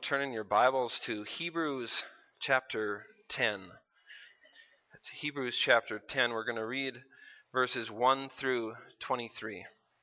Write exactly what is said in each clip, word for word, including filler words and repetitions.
turn in your Bibles to Hebrews chapter ten. It's Hebrews chapter ten. We're going to read verses one through twenty-three.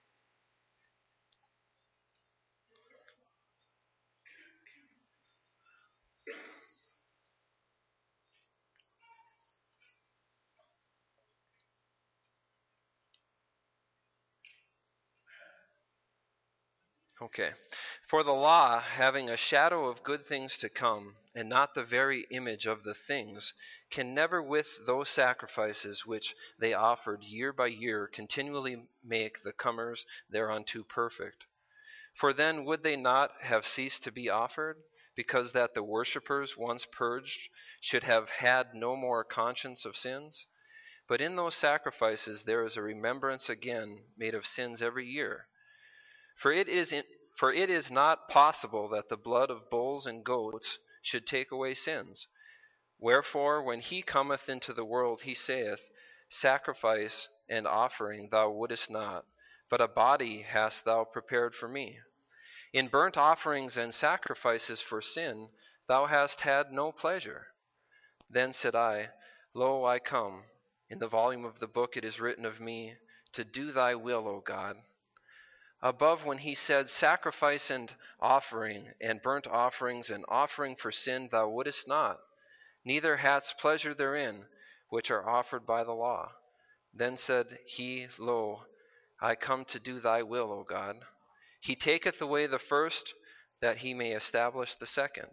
Okay. For the law, having a shadow of good things to come, and not the very image of the things, can never with those sacrifices which they offered year by year continually make the comers thereunto perfect. For then would they not have ceased to be offered, because that the worshippers, once purged, should have had no more conscience of sins? But in those sacrifices there is a remembrance again made of sins every year. For it is in, for it is not possible that the blood of bulls and goats should take away sins. Wherefore, when he cometh into the world, he saith, Sacrifice and offering thou wouldest not, but a body hast thou prepared for me. In burnt offerings and sacrifices for sin thou hast had no pleasure. Then said I, Lo, I come. In the volume of the book it is written of me, to do thy will, O God. Above, when he said, Sacrifice and offering, and burnt offerings and offering for sin thou wouldest not, neither hadst pleasure therein, which are offered by the law. Then said he, Lo, I come to do thy will, O God. He taketh away the first, that he may establish the second.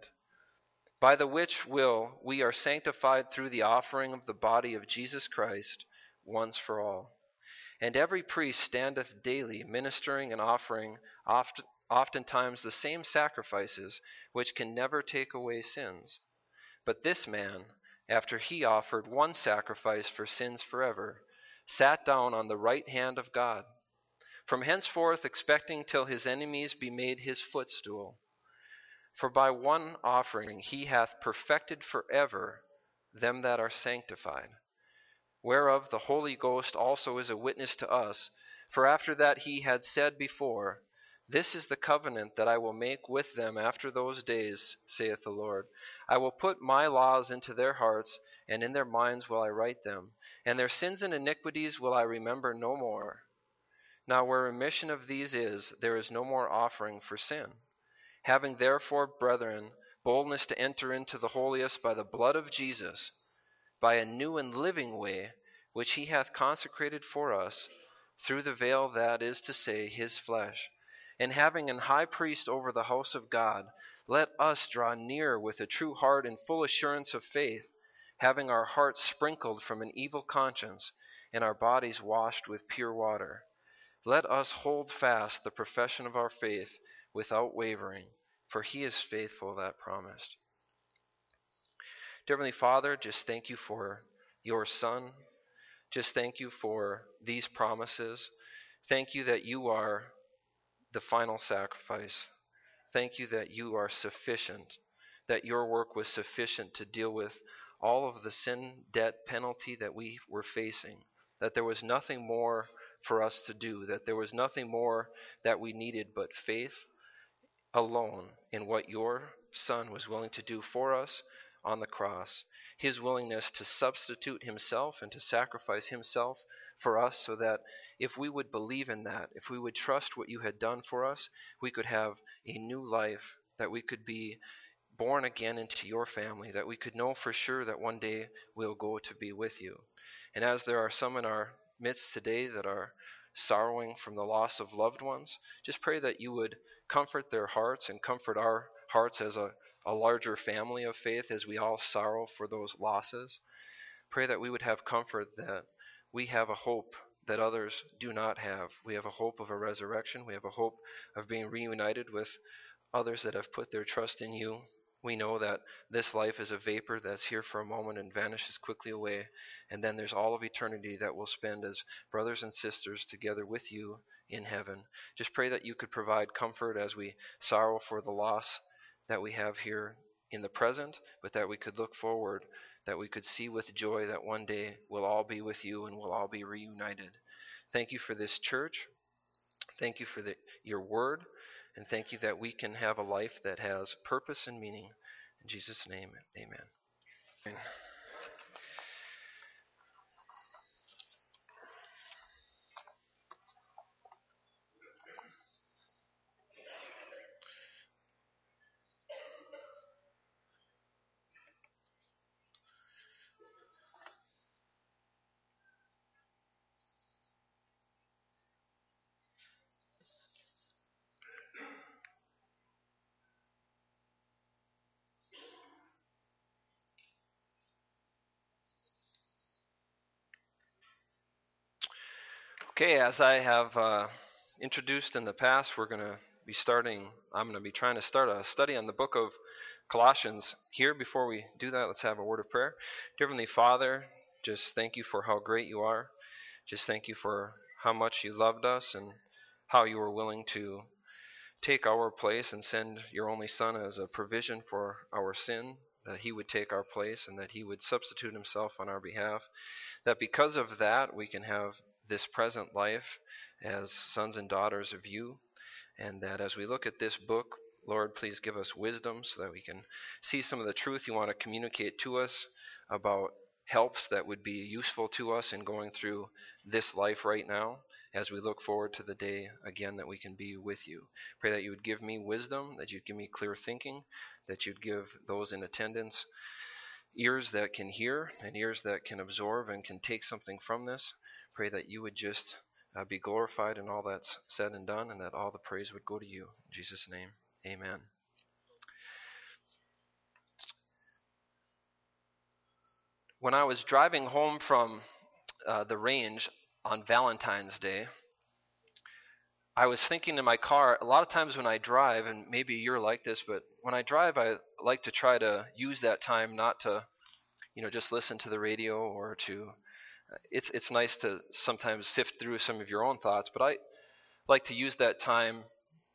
By the which will we are sanctified through the offering of the body of Jesus Christ once for all. And every priest standeth daily ministering and offering oft, oftentimes the same sacrifices, which can never take away sins. But this man, after he offered one sacrifice for sins forever, sat down on the right hand of God, from henceforth expecting till his enemies be made his footstool. For by one offering he hath perfected forever them that are sanctified. Whereof the Holy Ghost also is a witness to us, for after that he had said before, This is the covenant that I will make with them after those days, saith the Lord. I will put my laws into their hearts, and in their minds will I write them, and their sins and iniquities will I remember no more. Now where remission of these is, there is no more offering for sin. Having therefore, brethren, boldness to enter into the holiest by the blood of Jesus, by a new and living way, which he hath consecrated for us, through the veil, that is to say, his flesh. And having an high priest over the house of God, let us draw near with a true heart and full assurance of faith, having our hearts sprinkled from an evil conscience, and our bodies washed with pure water. Let us hold fast the profession of our faith without wavering, for he is faithful that promised. Dear Heavenly Father, just thank you for your Son. Just thank you for these promises. Thank you that you are the final sacrifice. Thank you that you are sufficient, that your work was sufficient to deal with all of the sin, debt, penalty that we were facing, that there was nothing more for us to do, that there was nothing more that we needed but faith alone in what your Son was willing to do for us on the cross. His willingness to substitute himself and to sacrifice himself for us, so that if we would believe in that, if we would trust what you had done for us, we could have a new life, that we could be born again into your family, that we could know for sure that one day we'll go to be with you. And as there are some in our midst today that are sorrowing from the loss of loved ones, just pray that you would comfort their hearts and comfort our hearts as a, a larger family of faith as we all sorrow for those losses. Pray that we would have comfort that we have a hope that others do not have. We have a hope of a resurrection. We have a hope of being reunited with others that have put their trust in you. We know that this life is a vapor that's here for a moment and vanishes quickly away. And then there's all of eternity that we'll spend as brothers and sisters together with you in heaven. Just pray that you could provide comfort as we sorrow for the loss that we have here in the present, but that we could look forward, that we could see with joy that one day we'll all be with you and we'll all be reunited. Thank you for this church. Thank you for the, your word. And thank you that we can have a life that has purpose and meaning. In Jesus' name, amen. Okay, as I have uh, introduced in the past, we're going to be starting, I'm going to be trying to start a study on the book of Colossians. Here, before we do that, let's have a word of prayer. Dear Heavenly Father, just thank you for how great you are. Just thank you for how much you loved us and how you were willing to take our place and send your only Son as a provision for our sin, that he would take our place and that he would substitute himself on our behalf, that because of that we can have this present life as sons and daughters of you, and that as we look at this book, Lord, please give us wisdom so that we can see some of the truth you want to communicate to us about helps that would be useful to us in going through this life right now as we look forward to the day again that we can be with you. Pray that you would give me wisdom, that you'd give me clear thinking, that you'd give those in attendance ears that can hear and ears that can absorb and can take something from this. Pray that you would just uh, be glorified in all that's said and done, and that all the praise would go to you. In Jesus' name, amen. When I was driving home from uh, the range on Valentine's Day, I was thinking in my car, a lot of times when I drive, and maybe you're like this, but when I drive, I like to try to use that time not to, you know, just listen to the radio or to, it's it's nice to sometimes sift through some of your own thoughts, but I like to use that time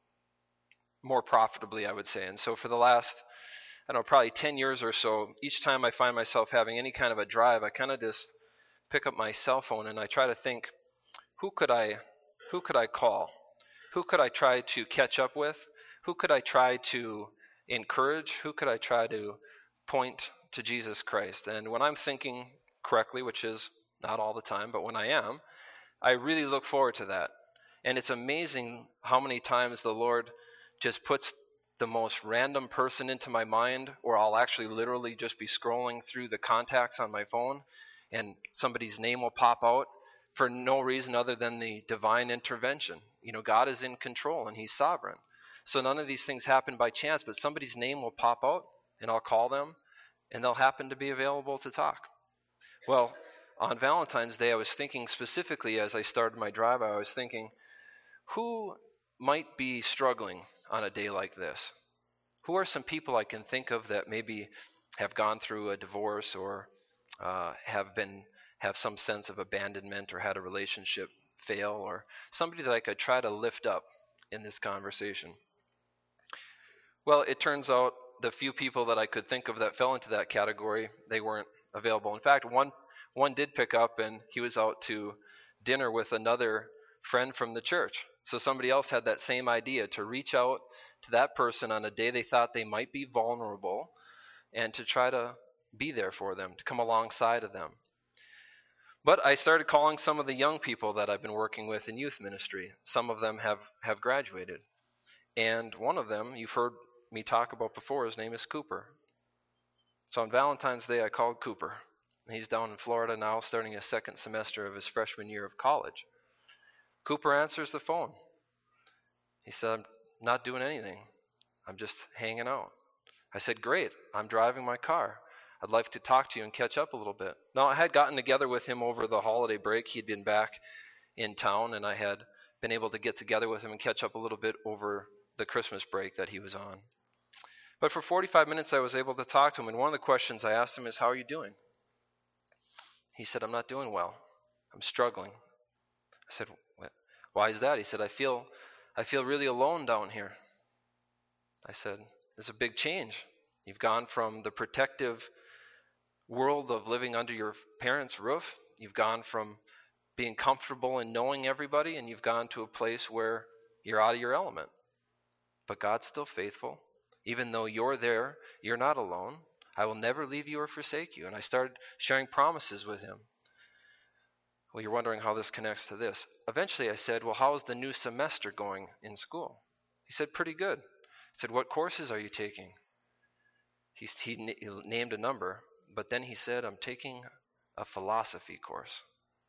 more profitably, I would say. And so for the last, I don't know, probably ten years or so, each time I find myself having any kind of a drive, I kind of just pick up my cell phone and I try to think, who could I, who could I call? Who could I try to catch up with? Who could I try to encourage? Who could I try to point to Jesus Christ? And when I'm thinking correctly, which is not all the time, but when I am, I really look forward to that. And it's amazing how many times the Lord just puts the most random person into my mind, or I'll actually literally just be scrolling through the contacts on my phone and somebody's name will pop out for no reason other than the divine intervention. You know, God is in control and he's sovereign. So none of these things happen by chance, but somebody's name will pop out and I'll call them and they'll happen to be available to talk. Well, on Valentine's Day, I was thinking specifically as I started my drive, I was thinking, who might be struggling on a day like this? Who are some people I can think of that maybe have gone through a divorce or uh, have been have some sense of abandonment or had a relationship fail, or somebody that I could try to lift up in this conversation? Well, it turns out the few people that I could think of that fell into that category, they weren't available. In fact, one one did pick up, and he was out to dinner with another friend from the church. So somebody else had that same idea, to reach out to that person on a day they thought they might be vulnerable and to try to be there for them, to come alongside of them. But I started calling some of the young people that I've been working with in youth ministry. Some of them have, have graduated. And one of them, you've heard me talk about before, his name is Cooper. So on Valentine's Day, I called Cooper. He's down in Florida now, starting a second semester of his freshman year of college. Cooper answers the phone. He said, I'm not doing anything. I'm just hanging out. I said, great. I'm driving my car. I'd like to talk to you and catch up a little bit. Now, I had gotten together with him over the holiday break. He'd been back in town, and I had been able to get together with him and catch up a little bit over the Christmas break that he was on. But for forty-five minutes, I was able to talk to him, and one of the questions I asked him is, how are you doing? He said, I'm not doing well. I'm struggling. I said, why is that? He said, I feel, I feel really alone down here. I said, it's a big change. You've gone from the protective world of living under your parents' roof. You've gone from being comfortable and knowing everybody, and you've gone to a place where you're out of your element. but God's still faithful. Even though you're there, you're not alone. I will never leave you or forsake you. And I started sharing promises with him. Well, you're wondering how this connects to this. Eventually I said, well, how's the new semester going in school? He said, pretty good. I said, what courses are you taking? He, he, he named a number, but then he said, I'm taking a philosophy course.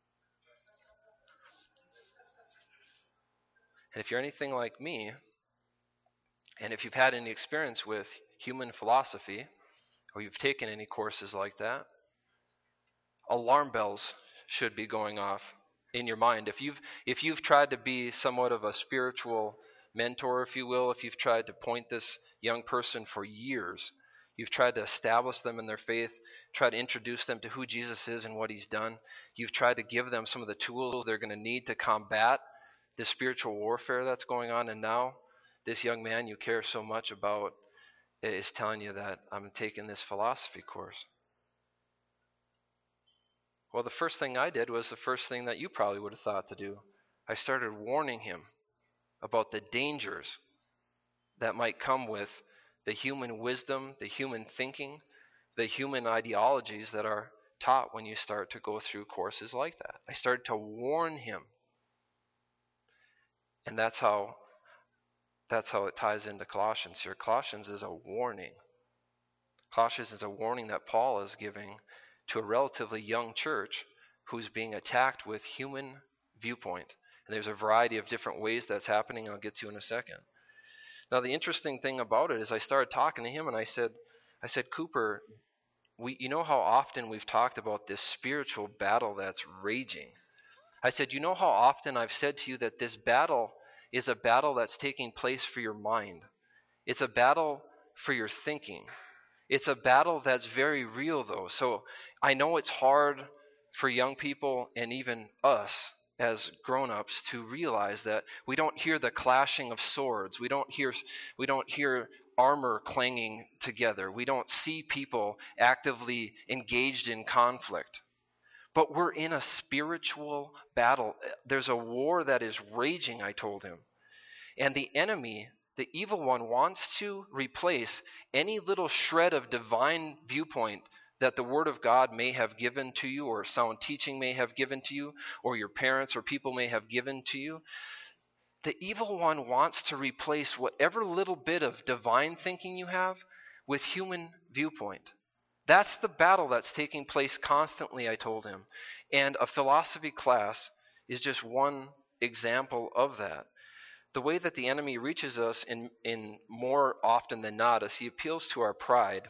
And if you're anything like me, and if you've had any experience with human philosophy, or you've taken any courses like that, alarm bells should be going off in your mind. If you've if you've tried to be somewhat of a spiritual mentor, if you will, if you've tried to point this young person for years, you've tried to establish them in their faith, tried to introduce them to who Jesus is and what he's done, you've tried to give them some of the tools they're going to need to combat the spiritual warfare that's going on, and now this young man you care so much about is telling you that I'm taking this philosophy course. Well, the first thing I did was the first thing that you probably would have thought to do. I started warning him about the dangers that might come with the human wisdom, the human thinking, the human ideologies that are taught when you start to go through courses like that. I started to warn him. And that's how that's how it ties into Colossians here. Colossians is a warning. Colossians is a warning that Paul is giving to a relatively young church who's being attacked with human viewpoint. And there's a variety of different ways that's happening. I'll get to in a second. Now, the interesting thing about it is I started talking to him and I said, I said, Cooper, we, you know how often we've talked about this spiritual battle that's raging. I said, you know how often I've said to you that this battle is a battle that's taking place for your mind. It's a battle for your thinking. It's a battle that's very real, though. So I know it's hard for young people and even us as grown-ups to realize that we don't hear the clashing of swords. We don't hear we don't hear armor clanging together. We don't see people actively engaged in conflict. But we're in a spiritual battle. There's a war that is raging, I told him. And the enemy, the evil one, wants to replace any little shred of divine viewpoint that the Word of God may have given to you, or sound teaching may have given to you, or your parents or people may have given to you. The evil one wants to replace whatever little bit of divine thinking you have with human viewpoint. That's the battle that's taking place constantly, I told him. And a philosophy class is just one example of that. The way that the enemy reaches us in, in more often than not is he appeals to our pride.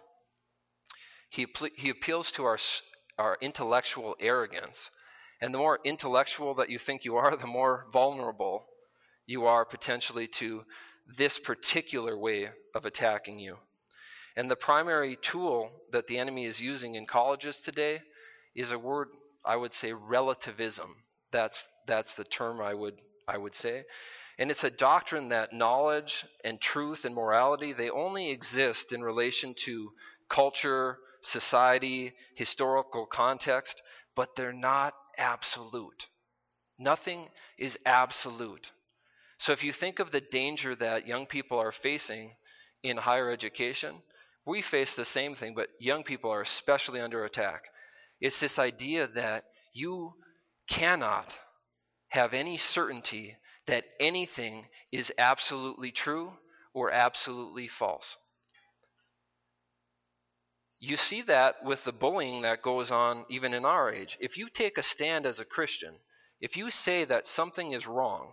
He, he appeals to our, our intellectual arrogance. And the more intellectual that you think you are, the more vulnerable you are potentially to this particular way of attacking you. And the primary tool that the enemy is using in colleges today is a word, I would say, relativism. That's that's the term I would I would say. And it's a doctrine that knowledge and truth and morality, they only exist in relation to culture, society, historical context, but they're not absolute. Nothing is absolute. So if you think of the danger that young people are facing in higher education, we face the same thing, but young people are especially under attack. It's this idea that you cannot have any certainty that anything is absolutely true or absolutely false. You see that with the bullying that goes on even in our age. If you take a stand as a Christian, if you say that something is wrong,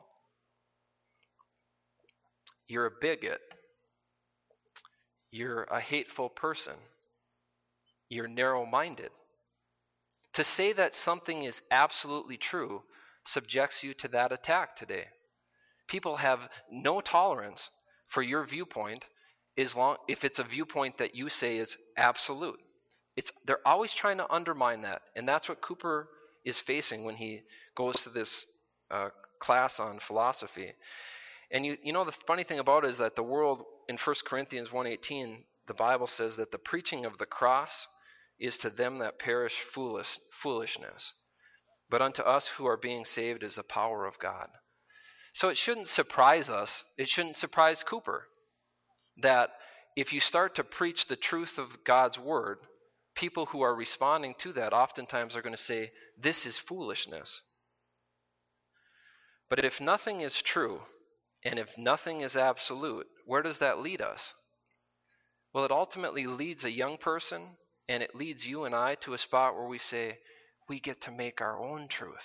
you're a bigot. You're a hateful person. You're narrow-minded. To say that something is absolutely true subjects you to that attack today. People have no tolerance for your viewpoint as long if it's a viewpoint that you say is absolute. It's they're always trying to undermine that, and that's what Cooper is facing when he goes to this uh, class on philosophy. And you you know the funny thing about it is that the world in First Corinthians one eighteen, the Bible says that the preaching of the cross is to them that perish foolish, foolishness. But unto us who are being saved is the power of God. So it shouldn't surprise us. It shouldn't surprise Cooper that if you start to preach the truth of God's word, people who are responding to that oftentimes are going to say, this is foolishness. But if nothing is true, and if nothing is absolute, where does that lead us? Well, it ultimately leads a young person, and it leads you and I to a spot where we say, we get to make our own truth.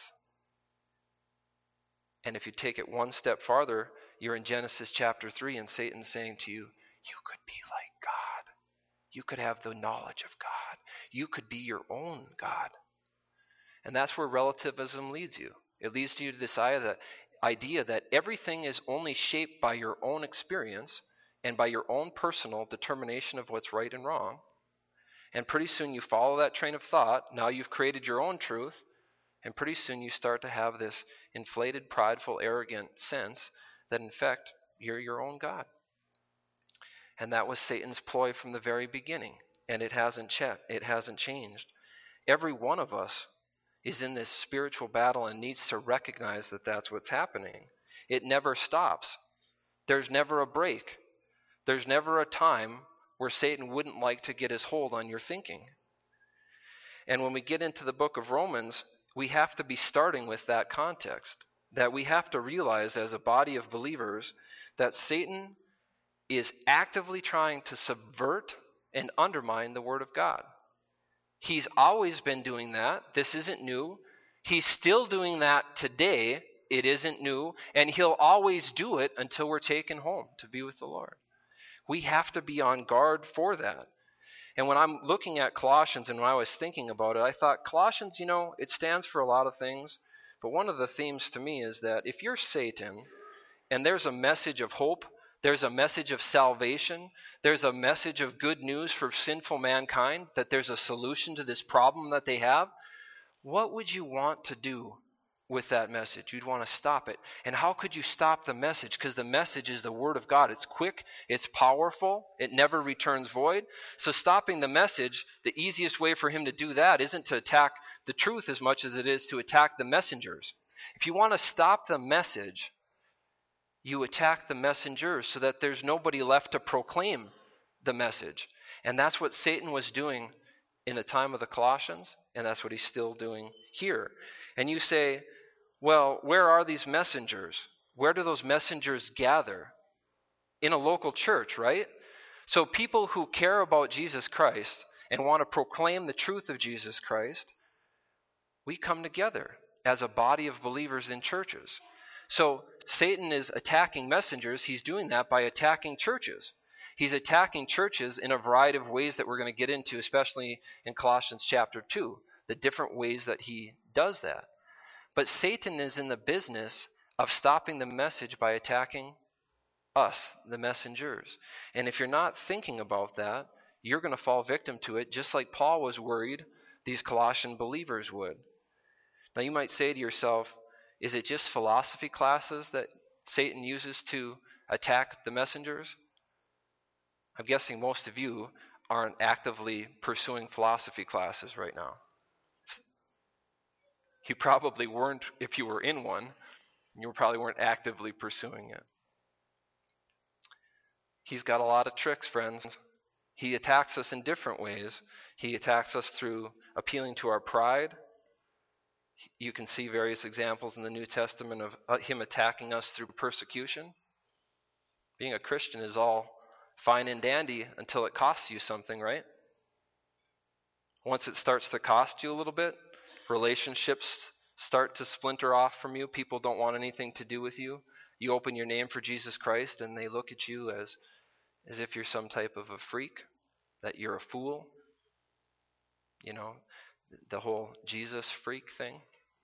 And if you take it one step farther, you're in Genesis chapter three, and Satan's saying to you, you could be like God. You could have the knowledge of God. You could be your own God. And that's where relativism leads you. It leads you to this idea that everything is only shaped by your own experience and by your own personal determination of what's right and wrong. And pretty soon you follow that train of thought. Now you've created your own truth. And pretty soon you start to have this inflated, prideful, arrogant sense that in fact you're your own God. And that was Satan's ploy from the very beginning. And it hasn't ch- it hasn't changed. Every one of us is in this spiritual battle and needs to recognize that that's what's happening. It never stops. There's never a break. There's never a time where Satan wouldn't like to get his hold on your thinking. And when we get into the book of Romans, we have to be starting with that context, that we have to realize as a body of believers that Satan is actively trying to subvert and undermine the Word of God. He's always been doing that. This isn't new. He's still doing that today. It isn't new. And he'll always do it until we're taken home to be with the Lord. We have to be on guard for that. And when I'm looking at Colossians and when I was thinking about it, I thought Colossians, you know, it stands for a lot of things. But one of the themes to me is that if you're Satan and there's a message of hope, there's a message of salvation, there's a message of good news for sinful mankind, that there's a solution to this problem that they have, what would you want to do with that message? You'd want to stop it. And how could you stop the message? Because the message is the Word of God. It's quick, it's powerful, it never returns void. So stopping the message, the easiest way for him to do that isn't to attack the truth as much as it is to attack the messengers. If you want to stop the message, you attack the messengers so that there's nobody left to proclaim the message. And that's what Satan was doing in the time of the Colossians, and that's what he's still doing here. And you say, well, where are these messengers? Where do those messengers gather? In a local church, right? So people who care about Jesus Christ and want to proclaim the truth of Jesus Christ, we come together as a body of believers in churches. So Satan is attacking messengers. He's doing that by attacking churches. He's attacking churches in a variety of ways that we're going to get into, especially in Colossians chapter two, the different ways that he does that. But Satan is in the business of stopping the message by attacking us, the messengers. And if you're not thinking about that, you're going to fall victim to it, just like Paul was worried these Colossian believers would. Now you might say to yourself, is it just philosophy classes that Satan uses to attack the messengers? I'm guessing most of you aren't actively pursuing philosophy classes right now. You probably weren't if you were in one. You probably weren't actively pursuing it. He's got a lot of tricks, friends. He attacks us in different ways. He attacks us through appealing to our pride. You can see various examples in the New Testament of him attacking us through persecution. Being a Christian is all fine and dandy until it costs you something, right? Once it starts to cost you a little bit, relationships start to splinter off from you. People don't want anything to do with you. You open your name for Jesus Christ and they look at you as, as if you're some type of a freak, that you're a fool. You know, the whole Jesus freak thing.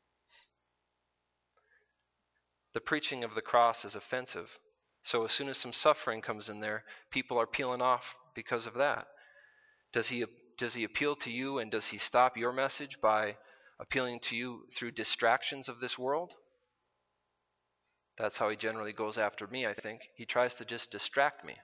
The preaching of the cross is offensive. So as soon as some suffering comes in there, people are peeling off because of that. Does he does he appeal to you, and does he stop your message by appealing to you through distractions of this world? That's how he generally goes after me, I think. He tries to just distract me.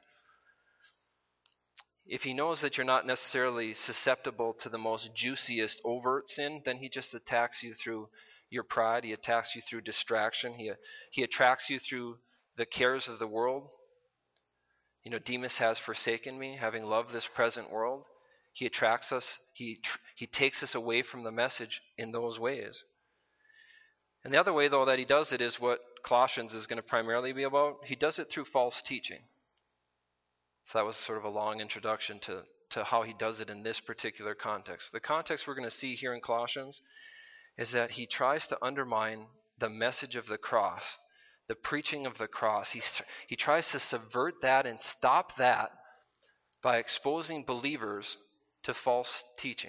If he knows that you're not necessarily susceptible to the most juiciest overt sin, then he just attacks you through your pride. He attacks you through distraction. He, he attracts you through the cares of the world. You know, Demas has forsaken me, having loved this present world. He attracts us, he, tr- he takes us away from the message in those ways. And the other way, though, that he does it is what Colossians is going to primarily be about. He does it through false teaching. So that was sort of a long introduction to, to how he does it in this particular context. The context we're going to see here in Colossians is that he tries to undermine the message of the cross, the preaching of the cross. He, he tries to subvert that and stop that by exposing believers to false teaching.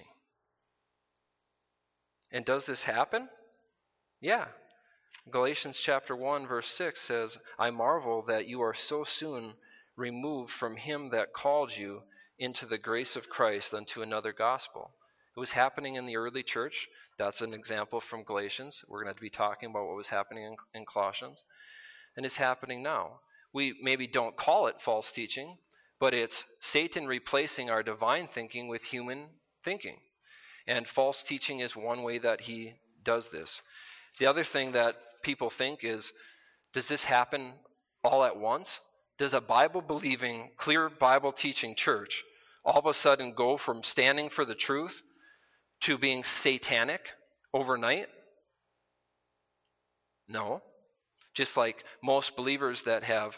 And does this happen? Yeah. Galatians chapter one verse six says, I marvel that you are so soon removed from him that called you into the grace of Christ unto another gospel. It was happening in the early church. That's an example from Galatians. We're going to be talking about what was happening in, in Colossians. And it's happening now. We maybe don't call it false teaching, but it's Satan replacing our divine thinking with human thinking. And false teaching is one way that he does this. The other thing that people think is, does this happen all at once? Does a Bible-believing, clear Bible-teaching church all of a sudden go from standing for the truth to being satanic overnight? No. Just like most believers that have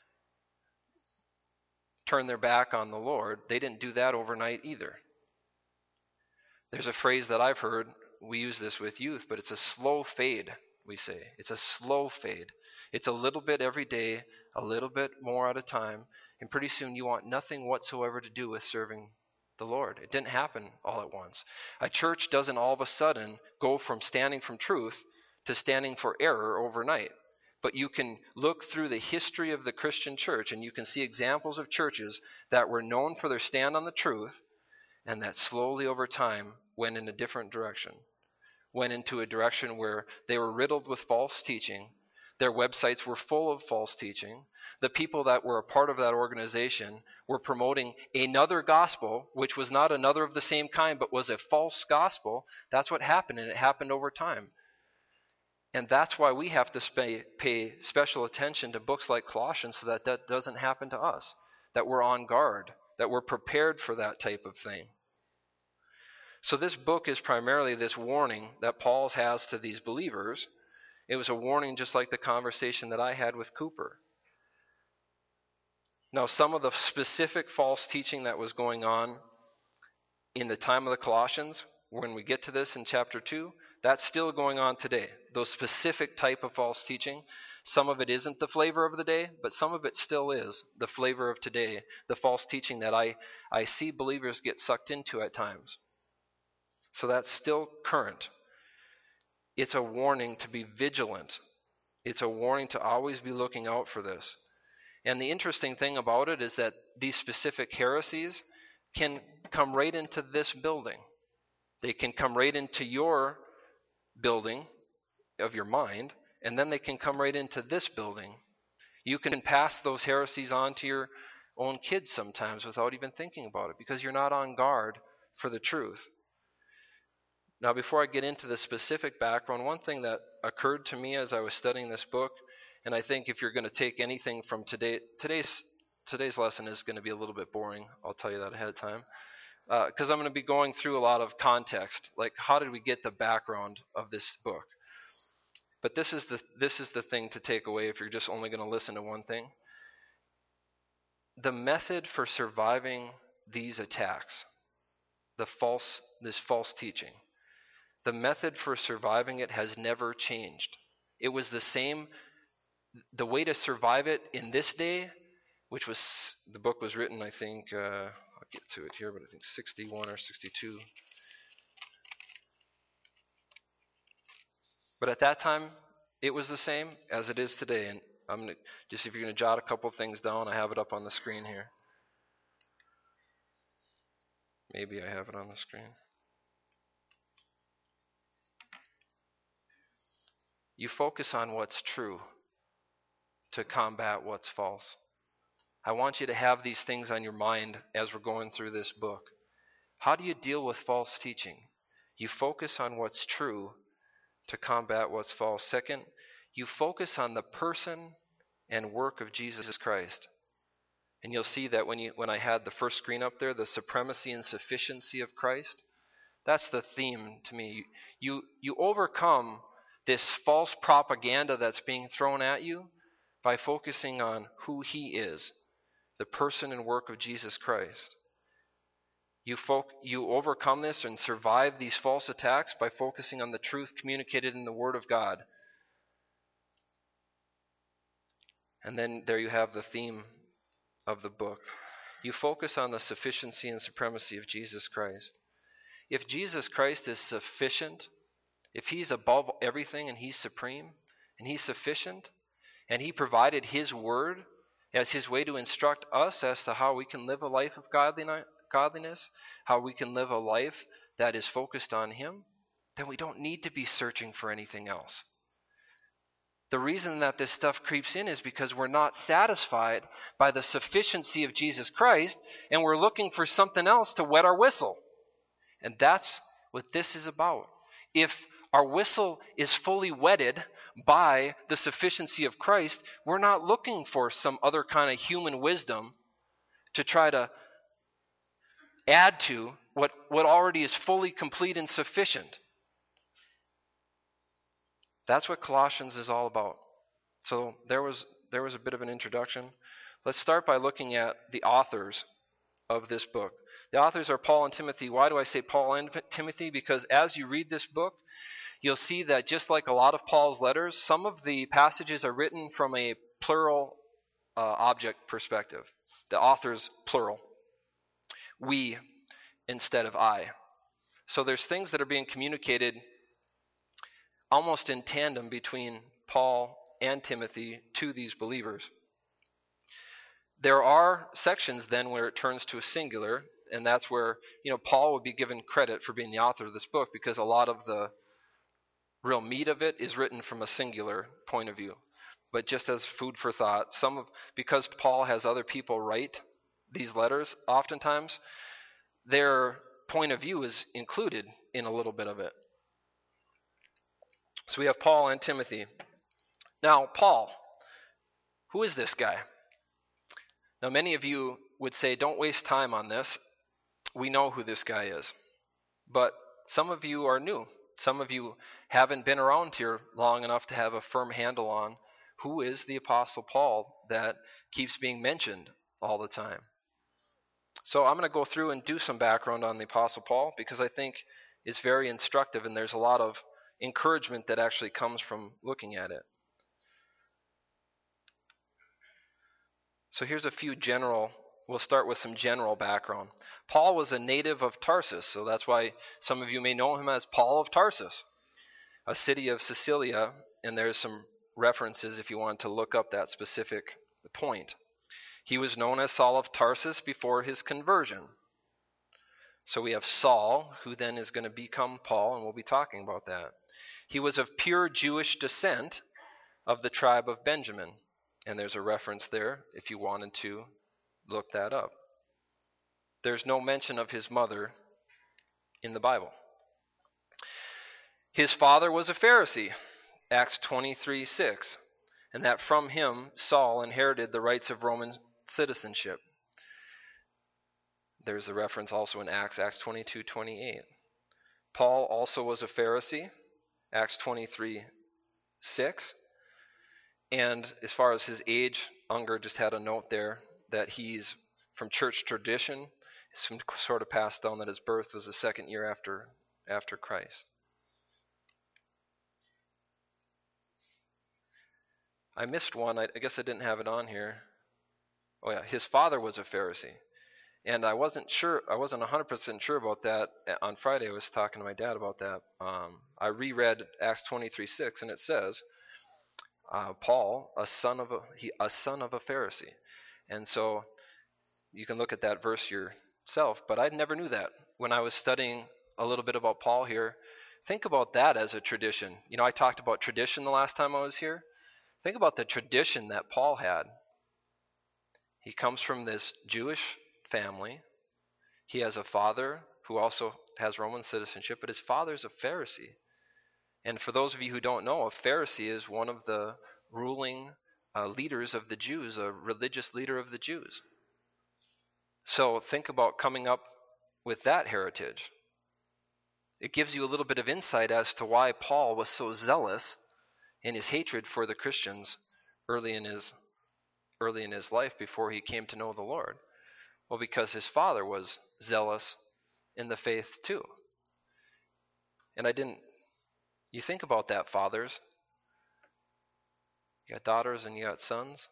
turned their back on the Lord, they didn't do that overnight either. There's a phrase that I've heard, we use this with youth, but it's a slow fade, we say. It's a slow fade. It's a little bit every day, a little bit more at a time, and pretty soon you want nothing whatsoever to do with serving the Lord. It didn't happen all at once. A church doesn't all of a sudden go from standing from truth to standing for error overnight. But you can look through the history of the Christian church and you can see examples of churches that were known for their stand on the truth and that slowly over time went in a different direction. Went into a direction where they were riddled with false teaching. Their websites were full of false teaching. The people that were a part of that organization were promoting another gospel, which was not another of the same kind, but was a false gospel. That's what happened, and it happened over time. And that's why we have to pay, pay special attention to books like Colossians so that that doesn't happen to us, that we're on guard, that we're prepared for that type of thing. So this book is primarily this warning that Paul has to these believers. It was a warning just like the conversation that I had with Cooper. Now, some of the specific false teaching that was going on in the time of the Colossians, when we get to this in chapter two, that's still going on today. Those specific type of false teaching, some of it isn't the flavor of the day, but some of it still is the flavor of today, the false teaching that I, I see believers get sucked into at times. So that's still current. It's a warning to be vigilant. It's a warning to always be looking out for this. And the interesting thing about it is that these specific heresies can come right into this building. They can come right into your building of your mind, and then they can come right into this building. You can pass those heresies on to your own kids sometimes without even thinking about it because you're not on guard for the truth. Now, before I get into the specific background, one thing that occurred to me as I was studying this book, and I think if you're going to take anything from today, today's today's lesson is going to be a little bit boring. I'll tell you that ahead of time. Because uh, I'm going to be going through a lot of context, like how did we get the background of this book. But this is the this is the thing to take away if you're just only going to listen to one thing. The method for surviving these attacks, the false this false teaching, the method for surviving it has never changed. It was the same. The way to survive it in this day, which was the book was written, I think. Uh, I'll get to it here, but I think sixty-one or sixty-two. But at that time, it was the same as it is today. And I'm gonna, just if you're going to jot a couple things down, I have it up on the screen here. Maybe I have it on the screen. You focus on what's true to combat what's false. I want you to have these things on your mind as we're going through this book. How do you deal with false teaching? You focus on what's true to combat what's false. Second, you focus on the person and work of Jesus Christ. And you'll see that when you when I had the first screen up there, the supremacy and sufficiency of Christ, that's the theme to me. You you overcome this false propaganda that's being thrown at you by focusing on who he is, the person and work of Jesus Christ. You folk, you overcome this and survive these false attacks by focusing on the truth communicated in the Word of God. And then there you have the theme of the book. You focus on the sufficiency and supremacy of Jesus Christ. If Jesus Christ is sufficient, if he's above everything and he's supreme and he's sufficient, and he provided his word as his way to instruct us as to how we can live a life of godliness, how we can live a life that is focused on him, then we don't need to be searching for anything else. The reason that this stuff creeps in is because we're not satisfied by the sufficiency of Jesus Christ, and we're looking for something else to wet our whistle. And that's what this is about. If our whistle is fully wetted by the sufficiency of Christ, we're not looking for some other kind of human wisdom to try to add to what, what already is fully complete and sufficient. That's what Colossians is all about. So there was there was a bit of an introduction. Let's start by looking at the authors of this book. The authors are Paul and Timothy. Why do I say Paul and Timothy? Because as you read this book, you'll see that just like a lot of Paul's letters, some of the passages are written from a plural uh, object perspective. The authors plural. We instead of I. So there's things that are being communicated almost in tandem between Paul and Timothy to these believers. There are sections then where it turns to a singular, and that's where, you know, Paul would be given credit for being the author of this book, because a lot of the real meat of it is written from a singular point of view. But just as food for thought, some of because Paul has other people write these letters, oftentimes their point of view is included in a little bit of it. So we have Paul and Timothy. Now, Paul, who is this guy? Now, many of you would say, don't waste time on this. We know who this guy is. But some of you are new. Some of you haven't been around here long enough to have a firm handle on who is the Apostle Paul that keeps being mentioned all the time. So I'm going to go through and do some background on the Apostle Paul, because I think it's very instructive, and there's a lot of encouragement that actually comes from looking at it. So here's a few general, we'll start with some general background. Paul was a native of Tarsus, so that's why some of you may know him as Paul of Tarsus, a city of Cilicia, and there's some references if you want to look up that specific point. He was known as Saul of Tarsus before his conversion. So we have Saul, who then is going to become Paul, and we'll be talking about that. He was of pure Jewish descent of the tribe of Benjamin. And there's a reference there if you wanted to look that up. There's no mention of his mother in the Bible. His father was a Pharisee, Acts twenty-three six, and that from him Saul inherited the rights of Roman citizenship. There's a reference also in Acts, Acts twenty-two twenty-eight. Paul also was a Pharisee, Acts twenty-three six. And as far as his age, Unger just had a note there that he's from church tradition. It's sort of passed down that his birth was the second year after, after Christ. I missed one. I, I guess I didn't have it on here. Oh yeah, his father was a Pharisee. And I wasn't sure, I wasn't one hundred percent sure about that. On Friday I was talking to my dad about that. Um, I reread Acts twenty-three six, and it says, Uh, Paul, a son of a he, a son of a Pharisee, and so you can look at that verse yourself. But I never knew that when I was studying a little bit about Paul here. Think about that as a tradition. You know, I talked about tradition the last time I was here. Think about the tradition that Paul had. He comes from this Jewish family. He has a father who also has Roman citizenship, but his father's a Pharisee. And for those of you who don't know, a Pharisee is one of the ruling uh, leaders of the Jews, a religious leader of the Jews. So think about coming up with that heritage. It gives you a little bit of insight as to why Paul was so zealous in his hatred for the Christians early in his early in his life before he came to know the Lord. Well, because his father was zealous in the faith too. And I didn't you think about that, fathers. You got daughters and you got sons.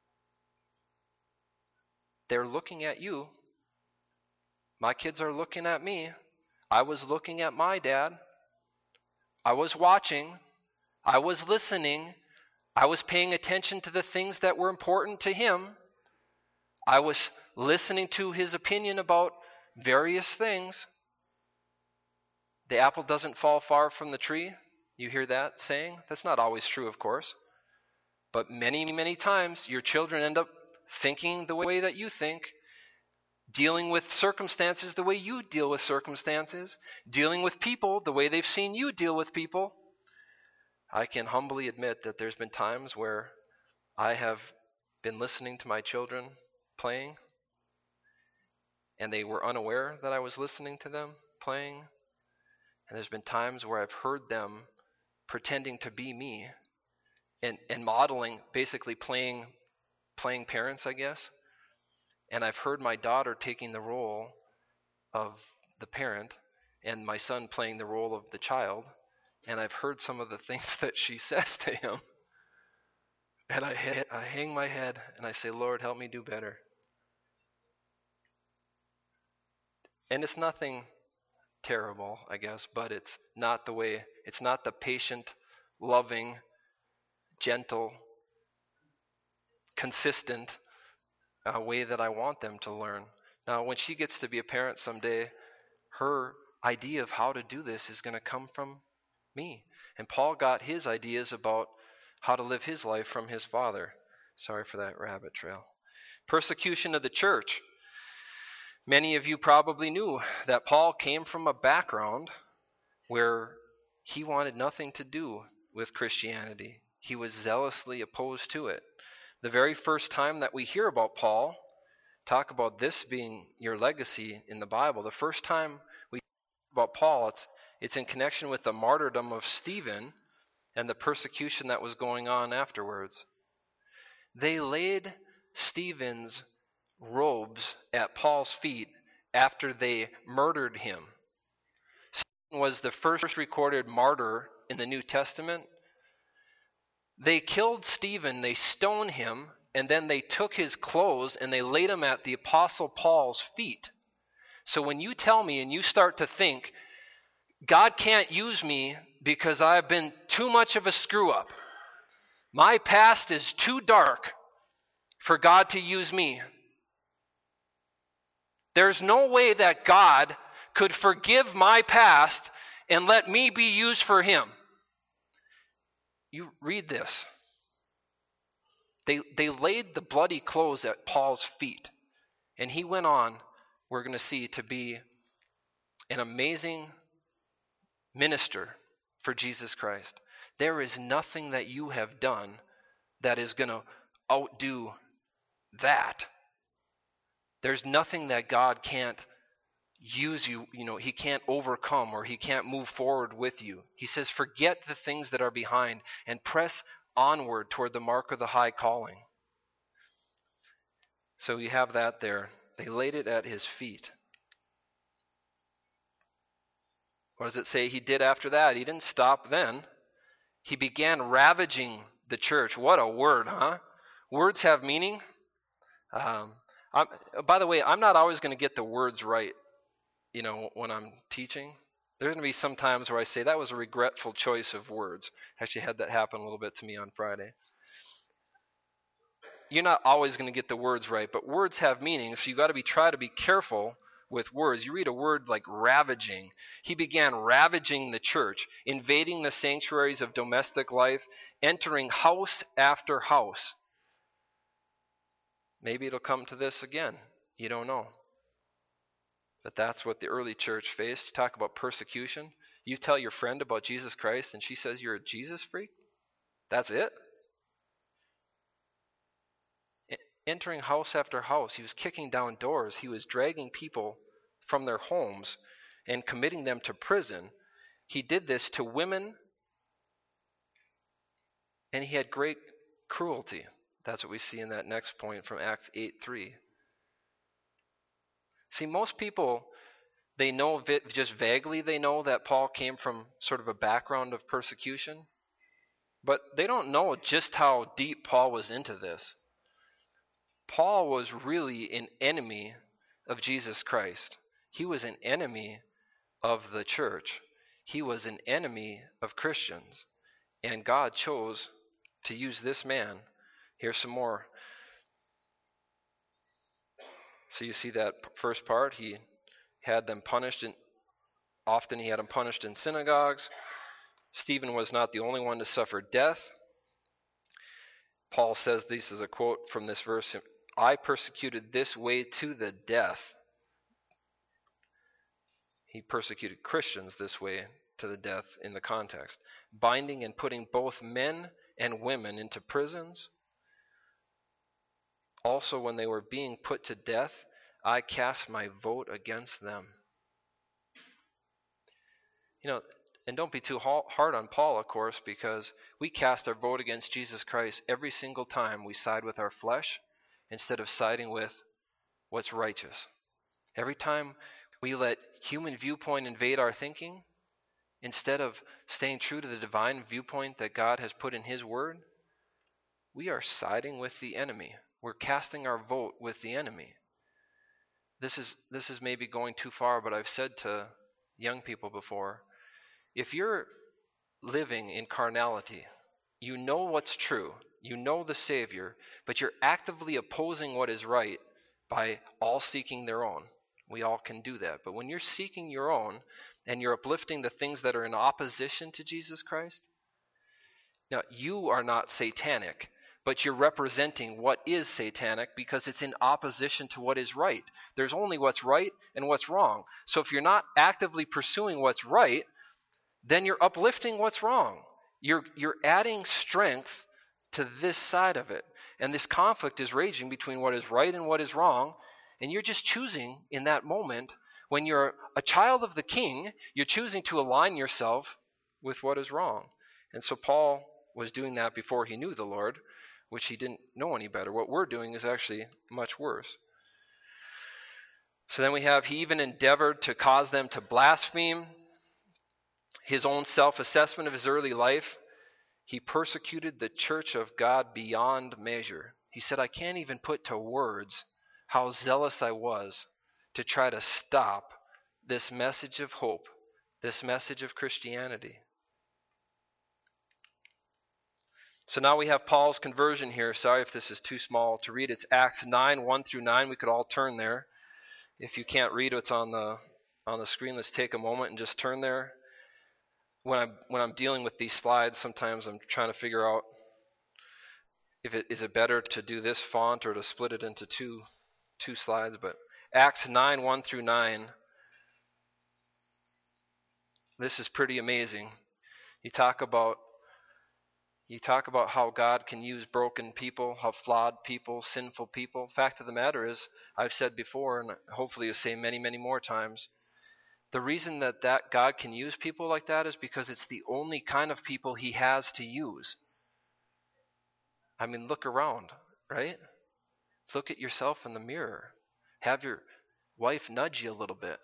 They're looking at you. My kids are looking at me. I was looking at my dad. I was watching. I was listening. I was paying attention to the things that were important to him. I was listening to his opinion about various things. The apple doesn't fall far from the tree. You hear that saying? That's not always true, of course. But many, many times your children end up thinking the way that you think, dealing with circumstances the way you deal with circumstances, dealing with people the way they've seen you deal with people. I can humbly admit that there's been times where I have been listening to my children playing, and they were unaware that I was listening to them playing. And there's been times where I've heard them pretending to be me and, and modeling, basically playing playing parents, I guess. And I've heard my daughter taking the role of the parent and my son playing the role of the child. And I've heard some of the things that she says to him. And I, I hang my head and I say, Lord, help me do better. And it's nothing terrible, I guess, but it's not the way, it's not the patient, loving, gentle, consistent uh, way that I want them to learn. Now, when she gets to be a parent someday, her idea of how to do this is going to come from me. And Paul got his ideas about how to live his life from his father. Sorry for that rabbit trail. Persecution of the church. Many of you probably knew that Paul came from a background where he wanted nothing to do with Christianity. He was zealously opposed to it. The very first time that we hear about Paul, talk about this being your legacy in the Bible, the first time we hear about Paul, it's, it's in connection with the martyrdom of Stephen and the persecution that was going on afterwards. They laid Stephen's robes at Paul's feet after they murdered him. Stephen was the first recorded martyr in the New Testament. They killed Stephen, they stoned him, and then they took his clothes and they laid them at the Apostle Paul's feet. So when you tell me and you start to think, God can't use me because I've been too much of a screw-up, my past is too dark for God to use me. There's no way that God could forgive my past and let me be used for him. You read this. They, they laid the bloody clothes at Paul's feet. And he went on, we're going to see, to be an amazing minister for Jesus Christ. There is nothing that you have done that is going to outdo that. There's nothing that God can't use you, you know, he can't overcome or he can't move forward with you. He says, forget the things that are behind and press onward toward the mark of the high calling. So you have that there. They laid it at his feet. What does it say he did after that? He didn't stop then. He began ravaging the church. What a word, huh? Words have meaning. Um, I'm, by the way, I'm not always going to get the words right, you know, when I'm teaching. There's going to be some times where I say that was a regretful choice of words. Actually had that happen a little bit to me on Friday. You're not always going to get the words right, but words have meaning, so you've got to be try to be careful with words. You read a word like ravaging. He began ravaging the church, invading the sanctuaries of domestic life, entering house after house. Maybe it'll come to this again. You don't know. But that's what the early church faced. Talk about persecution. You tell your friend about Jesus Christ and she says you're a Jesus freak? That's it? entering house after house. He was kicking down doors. He was dragging people from their homes and committing them to prison. He did this to women, and he had great cruelty. That's what we see in that next point from Acts eight three. See, most people, they know just vaguely, they know that Paul came from sort of a background of persecution, but they don't know just how deep Paul was into this. Paul was really an enemy of Jesus Christ. He was an enemy of the church. He was an enemy of Christians. And God chose to use this man. Here's some more. So you see that first part, he had them punished, and often he had them punished in synagogues. Stephen was not the only one to suffer death. Paul says, this is a quote from this verse, I persecuted this way to the death. He persecuted Christians this way to the death in the context, binding and putting both men and women into prisons. Also, when they were being put to death, I cast my vote against them. You know, and don't be too hard on Paul, of course, because we cast our vote against Jesus Christ every single time we side with our flesh instead of siding with what's righteous. Every time we let human viewpoint invade our thinking, instead of staying true to the divine viewpoint that God has put in His Word, we are siding with the enemy. We're casting our vote with the enemy. This is this is maybe going too far, but I've said to young people before, if you're living in carnality, you know what's true, you know the Savior, but you're actively opposing what is right by all seeking their own. We all can do that. But when you're seeking your own and you're uplifting the things that are in opposition to Jesus Christ, now you are not satanic, but you're representing what is satanic because it's in opposition to what is right. There's only what's right and what's wrong. So if you're not actively pursuing what's right, then you're uplifting what's wrong. You're, you're adding strength to this side of it. And this conflict is raging between what is right and what is wrong. And you're just choosing in that moment, when you're a child of the King, you're choosing to align yourself with what is wrong. And so Paul was doing that before he knew the Lord, which he didn't know any better. What we're doing is actually much worse. So then we have, he even endeavored to cause them to blaspheme. His own self-assessment of his early life, he persecuted the church of God beyond measure. He said, I can't even put to words how zealous I was to try to stop this message of hope, this message of Christianity. So now we have Paul's conversion here. Sorry if this is too small to read. It's Acts nine, one through nine. We could all turn there. If you can't read what's on the on the screen, let's take a moment and just turn there. When I'm when I'm dealing with these slides, sometimes I'm trying to figure out if it is it better to do this font or to split it into two two slides. But Acts nine, one through nine. This is pretty amazing. You talk about you talk about how God can use broken people, how flawed people, sinful people. Fact of the matter is, I've said before, and hopefully you'll say many, many more times, the reason that, that God can use people like that is because it's the only kind of people He has to use. I mean, look around, right? Look at yourself in the mirror. Have your wife nudge you a little bit.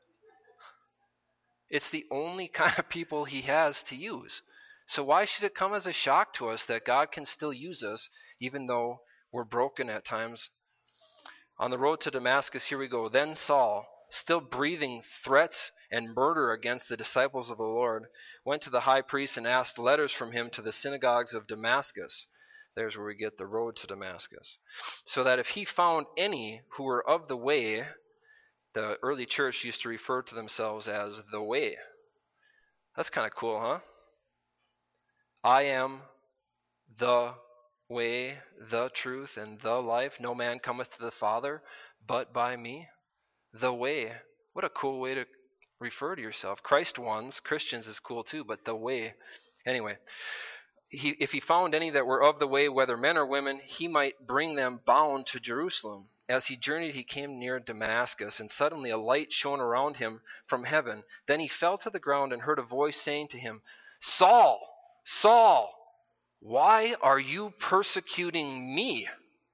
It's the only kind of people He has to use. So why should it come as a shock to us that God can still use us even though we're broken at times? On the road to Damascus, here we go. Then Saul, still breathing threats and murder against the disciples of the Lord, went to the high priest and asked letters from him to the synagogues of Damascus. There's where we get the road to Damascus. So that if he found any who were of the way, the early church used to refer to themselves as the way. That's kind of cool, huh? I am the way, the truth, and the life. No man cometh to the Father but by me. The way. What a cool way to refer to yourself. Christ ones, Christians is cool too, but the way. Anyway, he, if he found any that were of the way, whether men or women, he might bring them bound to Jerusalem. As he journeyed, he came near Damascus, and suddenly a light shone around him from heaven. Then he fell to the ground and heard a voice saying to him, Saul, Saul, why are you persecuting me?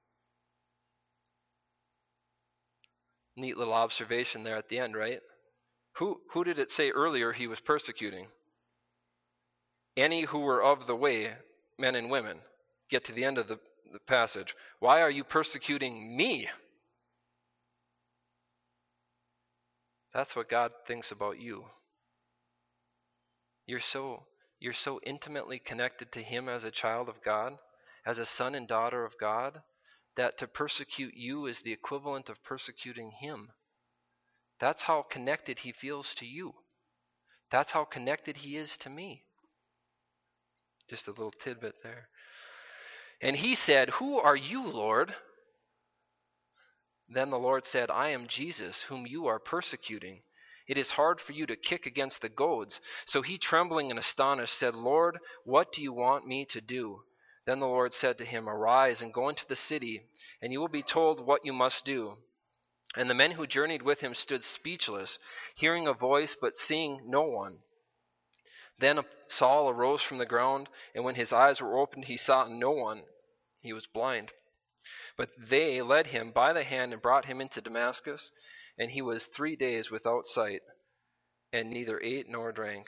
Neat little observation there at the end, right? Who, who did it say earlier he was persecuting? Any who were of the way, men and women. Get to the end of the, the passage. Why are you persecuting me? That's what God thinks about you. You're so, you're so intimately connected to him as a child of God, as a son and daughter of God, that to persecute you is the equivalent of persecuting him. That's how connected he feels to you. That's how connected he is to me. Just a little tidbit there. And he said, Who are you, Lord? Then the Lord said, I am Jesus, whom you are persecuting. It is hard for you to kick against the goads. So he, trembling and astonished, said, Lord, what do you want me to do? Then the Lord said to him, Arise and go into the city, and you will be told what you must do. And the men who journeyed with him stood speechless, hearing a voice but seeing no one. Then Saul arose from the ground, and when his eyes were opened, he saw no one. He was blind. But they led him by the hand and brought him into Damascus, and he was three days without sight, and neither ate nor drank.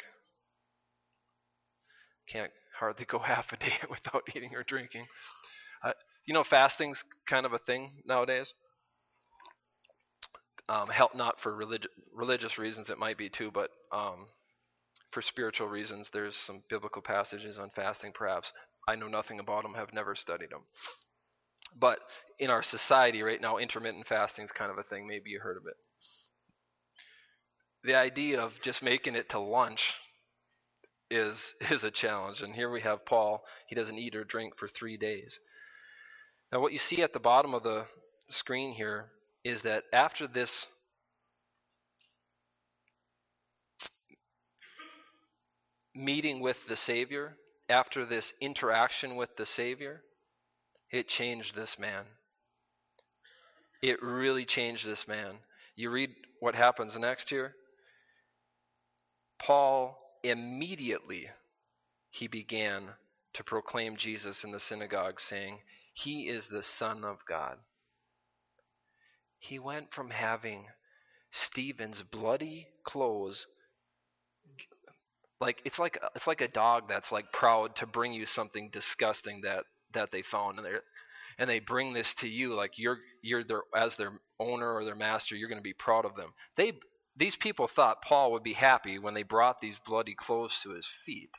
Can't hardly go half a day without eating or drinking. Uh, you know, fasting's kind of a thing nowadays. Um, help not for religi- religious reasons, it might be too, but um, for spiritual reasons, there's some biblical passages on fasting, perhaps. I know nothing about them, have never studied them. But in our society right now, intermittent fasting is kind of a thing. Maybe you heard of it. The idea of just making it to lunch is is a challenge. And here we have Paul. He doesn't eat or drink for three days. Now what you see at the bottom of the screen here is that after this meeting with the Savior, after this interaction with the Savior, it changed this man. It really changed this man. You read what happens next here. Paul immediately he began to proclaim Jesus in the synagogue, saying, He is the Son of God. He went from having Stephen's bloody clothes, like it's like it's like a dog that's like proud to bring you something disgusting that that they found, and they and they bring this to you like you're you're their as their owner or their master. You're going to be proud of them. They these people thought Paul would be happy when they brought these bloody clothes to his feet.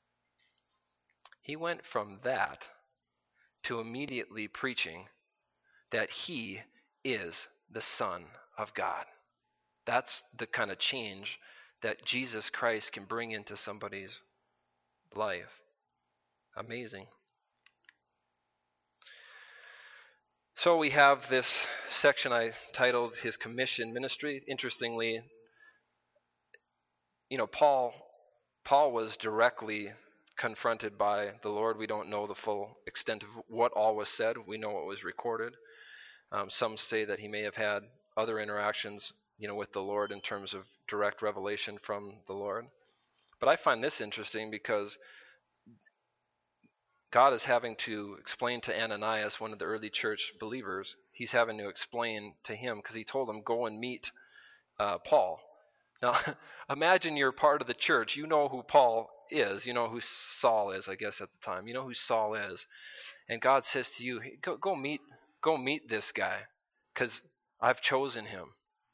He went from that to immediately preaching that he is the Son of God. That's the kind of change that Jesus Christ can bring into somebody's life. Amazing. So we have this section I titled His Commission Ministry. Interestingly, you know, Paul Paul was directly confronted by the Lord. We don't know the full extent of what all was said. We know what was recorded. Um, some say that he may have had other interactions, you know, with the Lord in terms of direct revelation from the Lord. But I find this interesting because God is having to explain to Ananias, one of the early church believers, he's having to explain to him because he told him, go and meet uh, Paul. Now, imagine you're part of the church. You know who Paul is. You know who Saul is, I guess, at the time. You know who Saul is. And God says to you, hey, go, go meet go meet this guy because I've chosen him.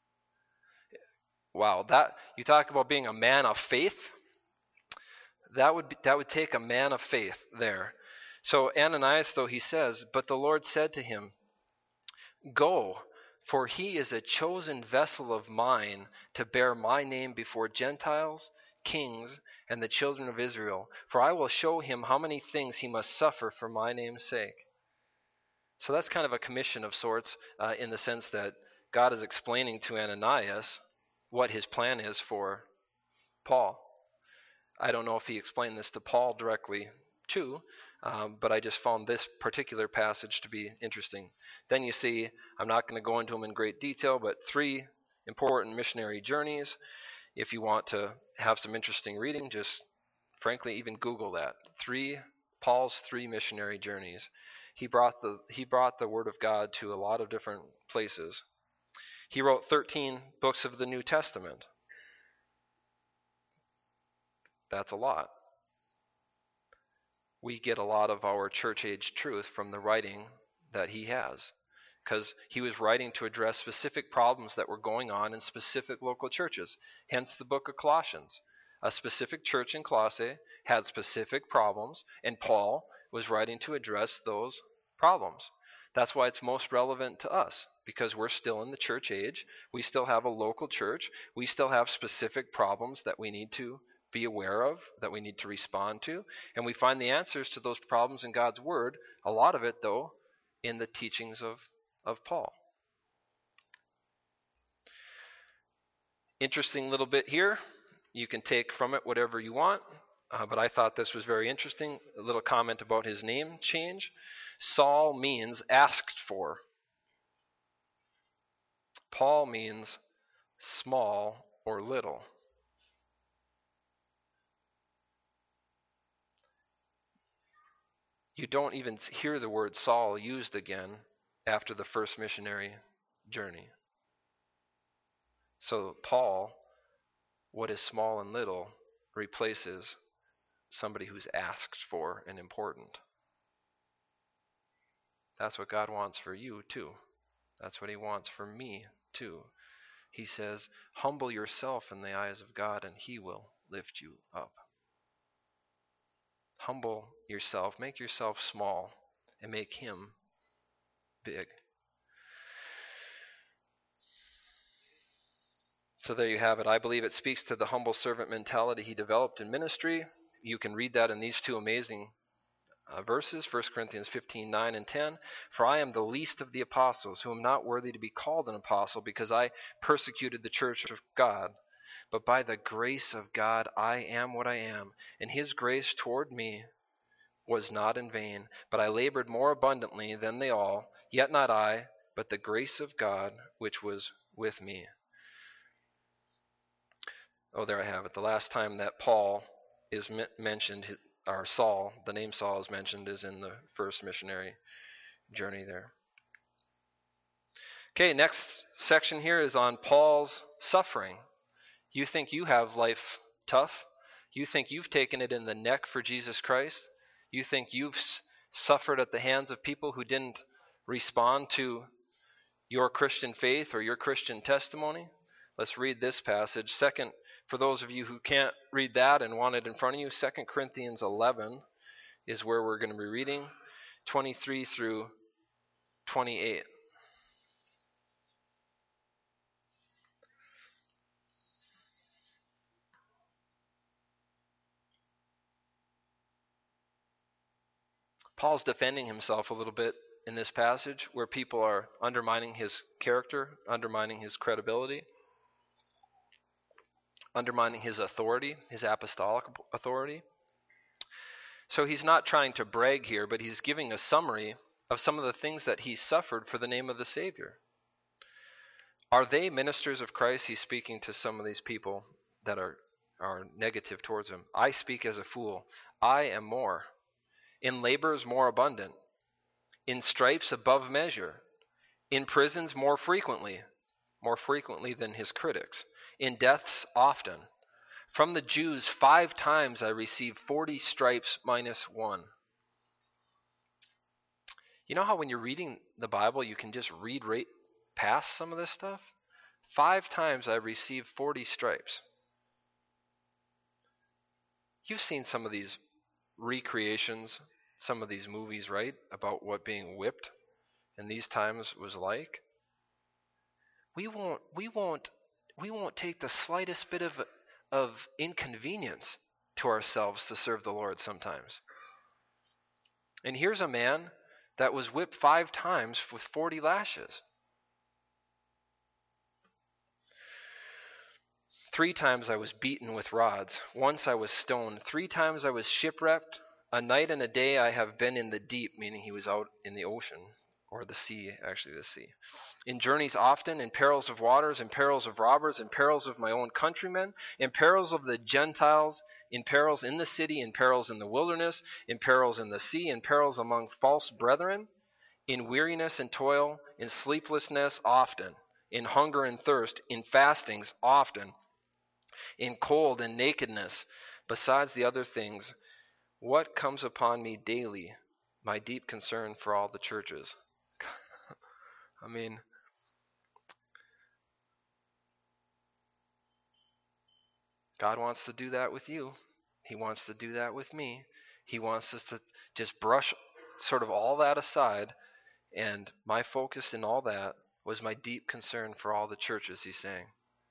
Wow, that you talk about being a man of faith. That would be, that would take a man of faith there. So Ananias, though, he says, but the Lord said to him, go, for he is a chosen vessel of mine to bear my name before Gentiles, kings, and the children of Israel. For I will show him how many things he must suffer for my name's sake. So that's kind of a commission of sorts uh, in the sense that God is explaining to Ananias what his plan is for Paul. I don't know if he explained this to Paul directly too, um, but I just found this particular passage to be interesting. Then you see, I'm not going to go into them in great detail, but three important missionary journeys. If you want to have some interesting reading, just frankly even Google that. Three Paul's three missionary journeys. He brought the he brought the word of God to a lot of different places. He wrote thirteen books of the New Testament. That's a lot. We get a lot of our church age truth from the writing that he has, because he was writing to address specific problems that were going on in specific local churches. Hence the book of Colossians. A specific church in Colossae had specific problems, and Paul was writing to address those problems. That's why it's most relevant to us, because we're still in the church age. We still have a local church. We still have specific problems that we need to be aware of, that we need to respond to. And we find the answers to those problems in God's Word, a lot of it, though, in the teachings of, of Paul. Interesting little bit here. You can take from it whatever you want, uh, but I thought this was very interesting. A little comment about his name change. Saul means asked for. Paul means small or little. You don't even hear the word Saul used again after the first missionary journey. So Paul, what is small and little, replaces somebody who's asked for and important. That's what God wants for you too. That's what he wants for me too. He says, humble yourself in the eyes of God and he will lift you up. Humble yourself, make yourself small, and make him big. So there you have it. I believe it speaks to the humble servant mentality he developed in ministry. You can read that in these two amazing uh, verses, First Corinthians fifteen, nine and ten. For I am the least of the apostles, who am not worthy to be called an apostle, because I persecuted the church of God. But by the grace of God I am what I am, and his grace toward me was not in vain. But I labored more abundantly than they all, yet not I, but the grace of God which was with me. Oh, there I have it. The last time that Paul is m- mentioned, or Saul, the name Saul is mentioned, is in the first missionary journey there. Okay, next section here is on Paul's suffering. You think you have life tough? You think you've taken it in the neck for Jesus Christ? You think you've s- suffered at the hands of people who didn't respond to your Christian faith or your Christian testimony? Let's read this passage. Second, for those of you who can't read that and want it in front of you, Second Corinthians eleven is where we're going to be reading, twenty-three through twenty-eight. Paul's defending himself a little bit in this passage where people are undermining his character, undermining his credibility, undermining his authority, his apostolic authority. So he's not trying to brag here, but he's giving a summary of some of the things that he suffered for the name of the Savior. Are they ministers of Christ? He's speaking to some of these people that are, are negative towards him. I speak as a fool. I am more. In labors more abundant. In stripes above measure. In prisons more frequently. More frequently than his critics. In deaths often. From the Jews five times I received forty stripes minus one. You know how when you're reading the Bible you can just read right past some of this stuff? Five times I received forty stripes. You've seen some of these recreations, some of these movies, right? About what being whipped in these times was like. We won't we won't we won't take the slightest bit of of inconvenience to ourselves to serve the Lord sometimes. And here's a man that was whipped five times with forty lashes. Three times I was beaten with rods. Once I was stoned. Three times I was shipwrecked. A night and a day I have been in the deep, meaning he was out in the ocean, or the sea, actually the sea. In journeys often, in perils of waters, in perils of robbers, in perils of my own countrymen, in perils of the Gentiles, in perils in the city, in perils in the wilderness, in perils in the sea, in perils among false brethren, in weariness and toil, in sleeplessness often, in hunger and thirst, in fastings often, in cold and nakedness, besides the other things. What comes upon me daily? My deep concern for all the churches. I mean, God wants to do that with you. He wants to do that with me. He wants us to just brush sort of all that aside. And my focus in all that was my deep concern for all the churches, he's saying.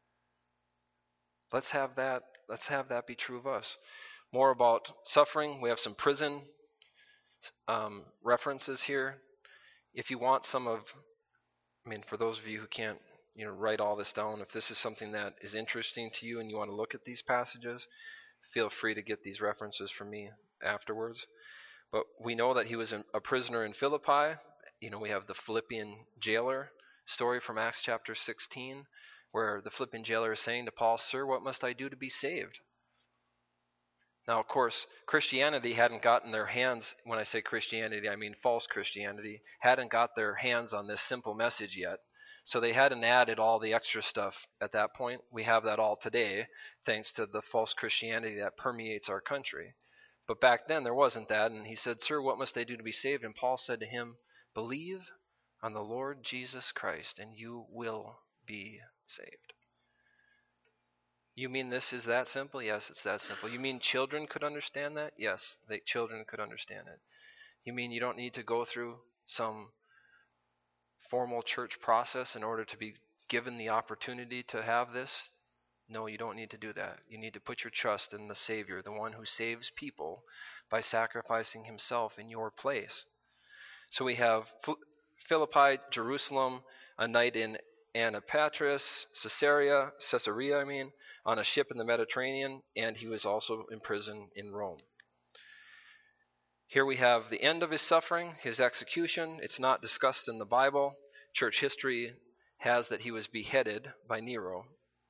Let's have that, let's have that be true of us. More about suffering. We have some prison um, references here. If you want some of, I mean, for those of you who can't, you know, write all this down, if this is something that is interesting to you and you want to look at these passages, feel free to get these references from me afterwards. But we know that he was a prisoner in Philippi. You know, we have the Philippian jailer story from Acts chapter sixteen, where the Philippian jailer is saying to Paul, "Sir, what must I do to be saved?" Now, of course, Christianity hadn't gotten their hands, when I say Christianity, I mean false Christianity, hadn't got their hands on this simple message yet. So they hadn't added all the extra stuff at that point. We have that all today, thanks to the false Christianity that permeates our country. But back then there wasn't that, and he said, "Sir, what must I do to be saved?" And Paul said to him, "Believe on the Lord Jesus Christ, and you will be saved." You mean this is that simple? Yes, it's that simple. You mean children could understand that? Yes, they, children could understand it. You mean you don't need to go through some formal church process in order to be given the opportunity to have this? No, you don't need to do that. You need to put your trust in the Savior, the one who saves people by sacrificing himself in your place. So we have Philippi, Jerusalem, a night in Antipatris, Caesarea, Caesarea, I mean, on a ship in the Mediterranean, and he was also in prison in Rome. Here we have the end of his suffering, his execution. It's not discussed in the Bible. Church history has that he was beheaded by Nero.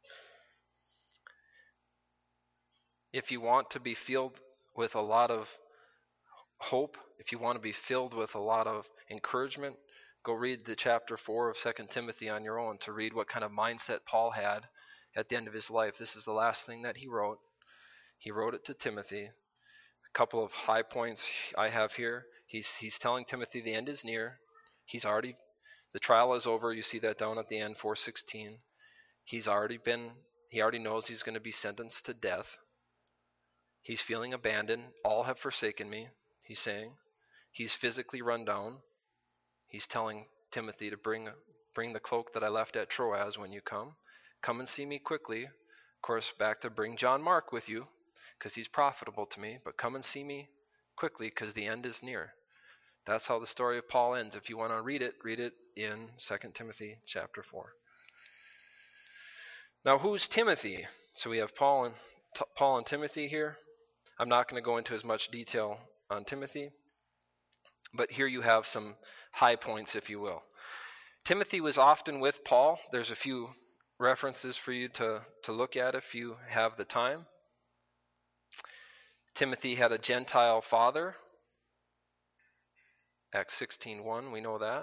If you want to be filled with a lot of hope, if you want to be filled with a lot of encouragement, go read the chapter four of Second Timothy on your own to read what kind of mindset Paul had at the end of his life. This is the last thing that he wrote. He wrote it to Timothy. A couple of high points I have here. He's he's telling Timothy the end is near. He's already, the trial is over. You see that down at the end, four sixteen. He's already been, he already knows he's going to be sentenced to death. He's feeling abandoned. All have forsaken me, he's saying. He's physically run down. He's telling Timothy to bring bring the cloak that I left at Troas when you come. Come and see me quickly. Of course, back to bring John Mark with you, because he's profitable to me. But come and see me quickly, because the end is near. That's how the story of Paul ends. If you want to read it, read it in Second Timothy chapter four. Now, who's Timothy? So we have Paul and T- Paul and Timothy here. I'm not going to go into as much detail on Timothy, but here you have some high points, if you will. Timothy was often with Paul. There's a few references for you to, to look at if you have the time. Timothy had a Gentile father. Acts sixteen one, we know that.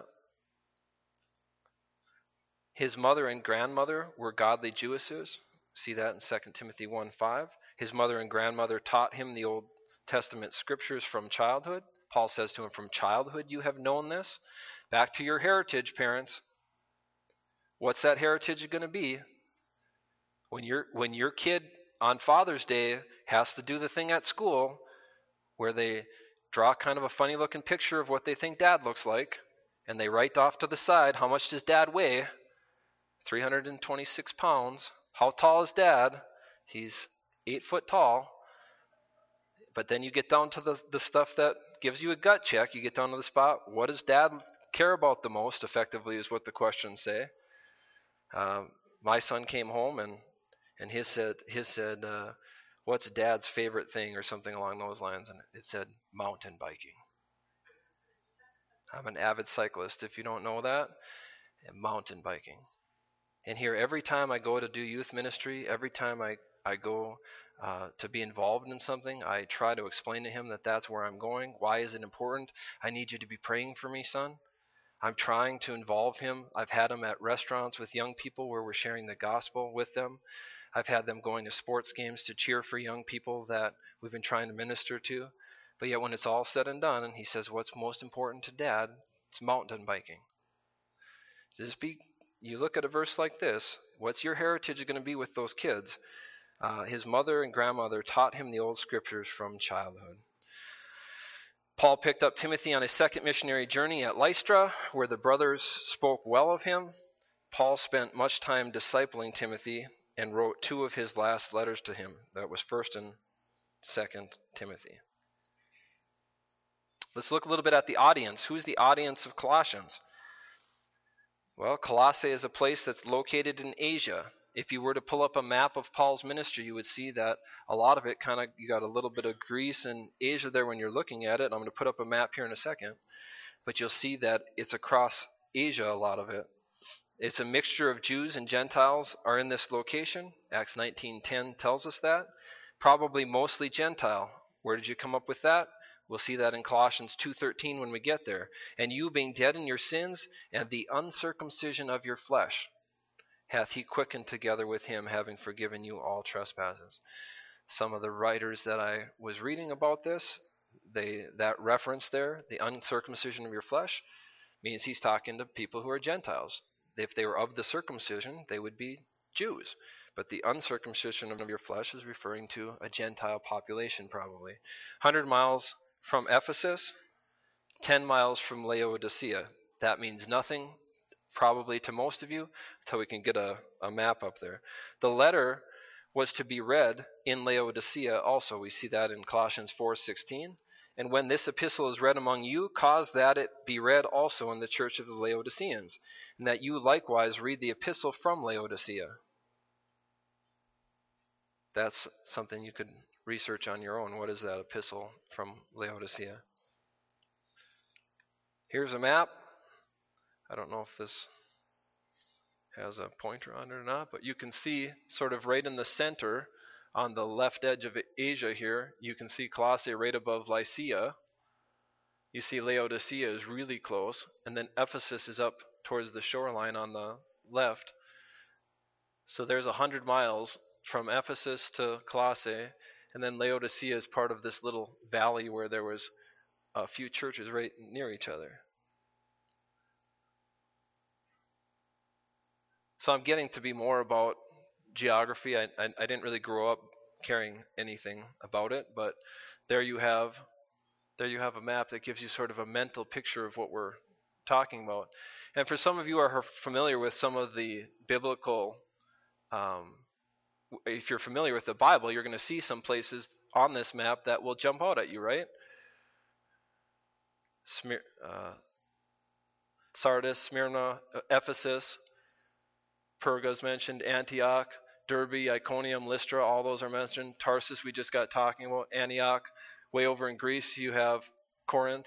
His mother and grandmother were godly Jewesses. See that in Second Timothy one five. His mother and grandmother taught him the Old Testament scriptures from childhood. Paul says to him, from childhood you have known this. Back to your heritage, parents. What's that heritage going to be? When your when your kid on Father's Day has to do the thing at school where they draw kind of a funny looking picture of what they think dad looks like, and they write off to the side, how much does dad weigh? three hundred twenty-six pounds. How tall is dad? He's eight foot tall. But then you get down to the, the stuff that gives you a gut check. You get down to the spot, what does dad care about the most, effectively, is what the questions say. Um, my son came home and and his said his said, uh, what's Dad's favorite thing or something along those lines, and it said mountain biking. I'm an avid cyclist, if you don't know that, and mountain biking. And here, every time I go to do youth ministry, every time I, I go uh, to be involved in something, I try to explain to him that that's where I'm going. Why is it important? I need you to be praying for me, son. I'm trying to involve him. I've had him at restaurants with young people where we're sharing the gospel with them. I've had them going to sports games to cheer for young people that we've been trying to minister to. But yet when it's all said and done, and he says, what's most important to Dad? It's mountain biking. Just be, you look at a verse like this, what's your heritage going to be with those kids? Uh, his mother and grandmother taught him the old scriptures from childhood. Paul picked up Timothy on his second missionary journey at Lystra, where the brothers spoke well of him. Paul spent much time discipling Timothy and wrote two of his last letters to him. That was First and Second Timothy. Let's look a little bit at the audience. Who's the audience of Colossians? Well, Colossae is a place that's located in Asia. If you were to pull up a map of Paul's ministry, you would see that a lot of it kind of, you got a little bit of Greece and Asia there when you're looking at it. I'm going to put up a map here in a second. But you'll see that it's across Asia, a lot of it. It's a mixture of Jews and Gentiles are in this location. Acts nineteen ten tells us that. Probably mostly Gentile. Where did you come up with that? We'll see that in Colossians two thirteen when we get there. And you being dead in your sins and the uncircumcision of your flesh hath he quickened together with him, having forgiven you all trespasses. Some of the writers that I was reading about this, they that reference there, the uncircumcision of your flesh, means he's talking to people who are Gentiles. If they were of the circumcision, they would be Jews. But the uncircumcision of your flesh is referring to a Gentile population probably. one hundred miles from Ephesus, ten miles from Laodicea. That means nothing probably to most of you until we can get a, a map up there. The letter was to be read in Laodicea also. We see that in Colossians four sixteen. And when this epistle is read among you, cause that it be read also in the church of the Laodiceans, and that you likewise read the epistle from Laodicea. That's something you could research on your own. What is that epistle from Laodicea? Here's a map. I don't know if this has a pointer on it or not, but you can see sort of right in the center on the left edge of Asia here, you can see Colossae right above Lycia. You see Laodicea is really close, and then Ephesus is up towards the shoreline on the left. So there's a hundred miles from Ephesus to Colossae, and then Laodicea is part of this little valley where there was a few churches right near each other. So I'm getting to be more about geography. I, I, I didn't really grow up caring anything about it, but there you have there you have a map that gives you sort of a mental picture of what we're talking about. And for some of you who are familiar with some of the biblical, um, if you're familiar with the Bible, you're going to see some places on this map that will jump out at you, right? Smir- uh, Sardis, Smyrna, Ephesus, Perga's mentioned, Antioch, Derbe, Iconium, Lystra, all those are mentioned. Tarsus we just got talking about, Antioch. Way over in Greece you have Corinth,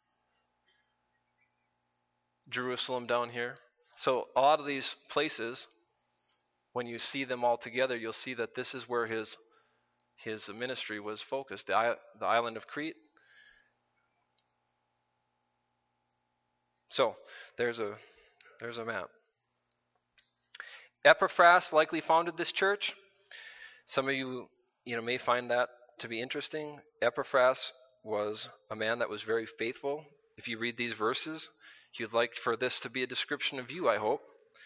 Jerusalem down here. So a lot of these places, when you see them all together, you'll see that this is where his his ministry was focused, the, the island of Crete. So there's a there's a map. Epaphras likely founded this church. Some of you, you know, may find that to be interesting. Epaphras was a man that was very faithful. If you read these verses, you'd like for this to be a description of you, I hope.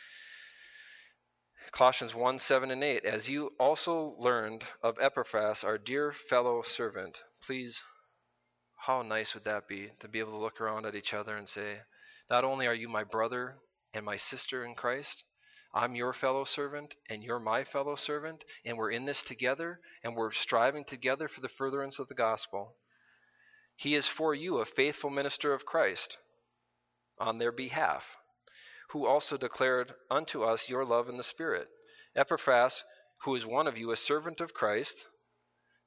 Colossians one, seven, and eight. As you also learned of Epaphras, our dear fellow servant. Please, how nice would that be to be able to look around at each other and say, not only are you my brother and my sister in Christ, I'm your fellow servant, and you're my fellow servant, and we're in this together, and we're striving together for the furtherance of the gospel. He is for you a faithful minister of Christ on their behalf, who also declared unto us your love in the Spirit. Epaphras, who is one of you, a servant of Christ,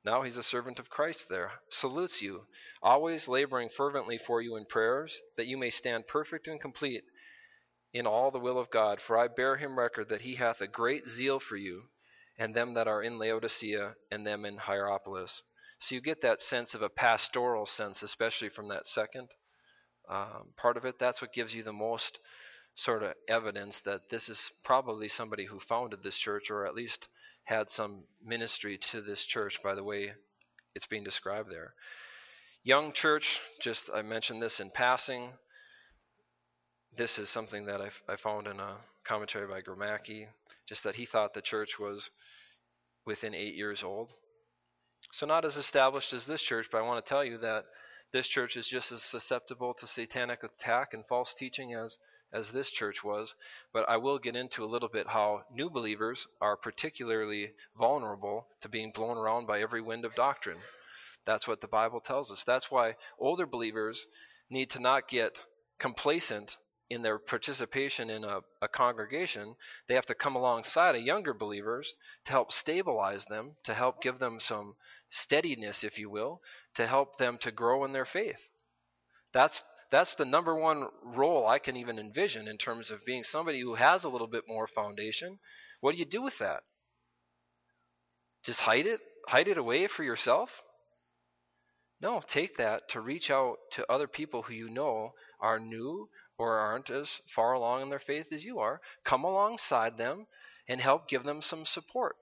Now he's a servant of Christ there. Salutes you, always laboring fervently for you in prayers, that you may stand perfect and complete in all the will of God. For I bear him record that he hath a great zeal for you, and them that are in Laodicea, and them in Hierapolis. So you get that sense of a pastoral sense, especially from that second um, part of it. That's what gives you the most sort of evidence that this is probably somebody who founded this church, or at least had some ministry to this church by the way it's being described there. Young church, just I mentioned this in passing. This is something that I, I found in a commentary by Gromacki, just that he thought the church was within eight years old. So not as established as this church, but I want to tell you that this church is just as susceptible to satanic attack and false teaching as, as this church was. But I will get into a little bit how new believers are particularly vulnerable to being blown around by every wind of doctrine. That's what the Bible tells us. That's why older believers need to not get complacent in their participation in a, a congregation. They have to come alongside of younger believers to help stabilize them, to help give them some steadiness, if you will, to help them to grow in their faith. That's that's the number one role I can even envision in terms of being somebody who has a little bit more foundation. What do you do with that? Just hide it? Hide it away for yourself? No, take that to reach out to other people who you know are new or aren't as far along in their faith as you are. Come alongside them and help give them some support.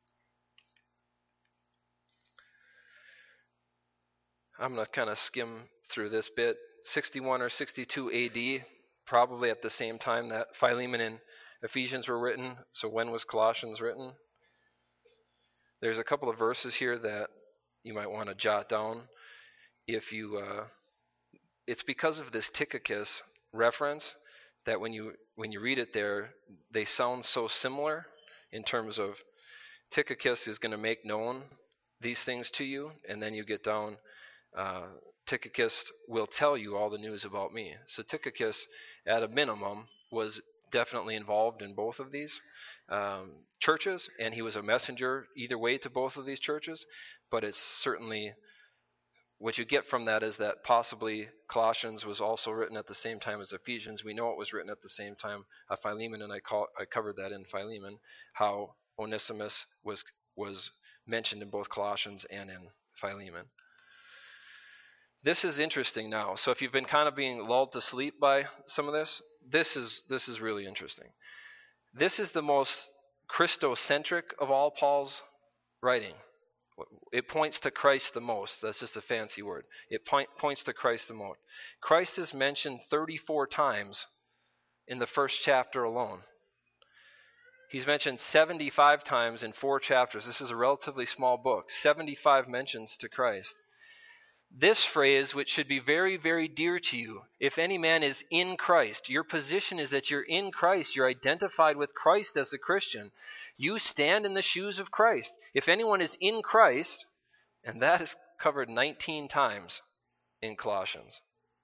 I'm going to kind of skim through this bit. sixty-one or sixty-two A D, probably at the same time that Philemon and Ephesians were written. So when was Colossians written? There's a couple of verses here that you might want to jot down. If you, uh, it's because of this Tychicus reference that when you when you read it there, they sound so similar in terms of Tychicus is going to make known these things to you, and then you get down, uh, Tychicus will tell you all the news about me. So Tychicus, at a minimum, was definitely involved in both of these um, churches, and he was a messenger either way to both of these churches, but it's certainly what you get from that is that possibly Colossians was also written at the same time as Ephesians. We know it was written at the same time of Philemon, and I, call, I covered that in Philemon, how Onesimus was was mentioned in both Colossians and in Philemon. This is interesting now. So if you've been kind of being lulled to sleep by some of this, this is this is really interesting. This is the most Christocentric of all Paul's writing. It points to Christ the most. That's just a fancy word. It point, points to Christ the most. Christ is mentioned thirty-four times in the first chapter alone. He's mentioned seventy-five times in four chapters. This is a relatively small book. seventy-five mentions to Christ. This phrase, which should be very, very dear to you, if any man is in Christ, your position is that you're in Christ. You're identified with Christ as a Christian. You stand in the shoes of Christ. If anyone is in Christ, and that is covered nineteen times in Colossians.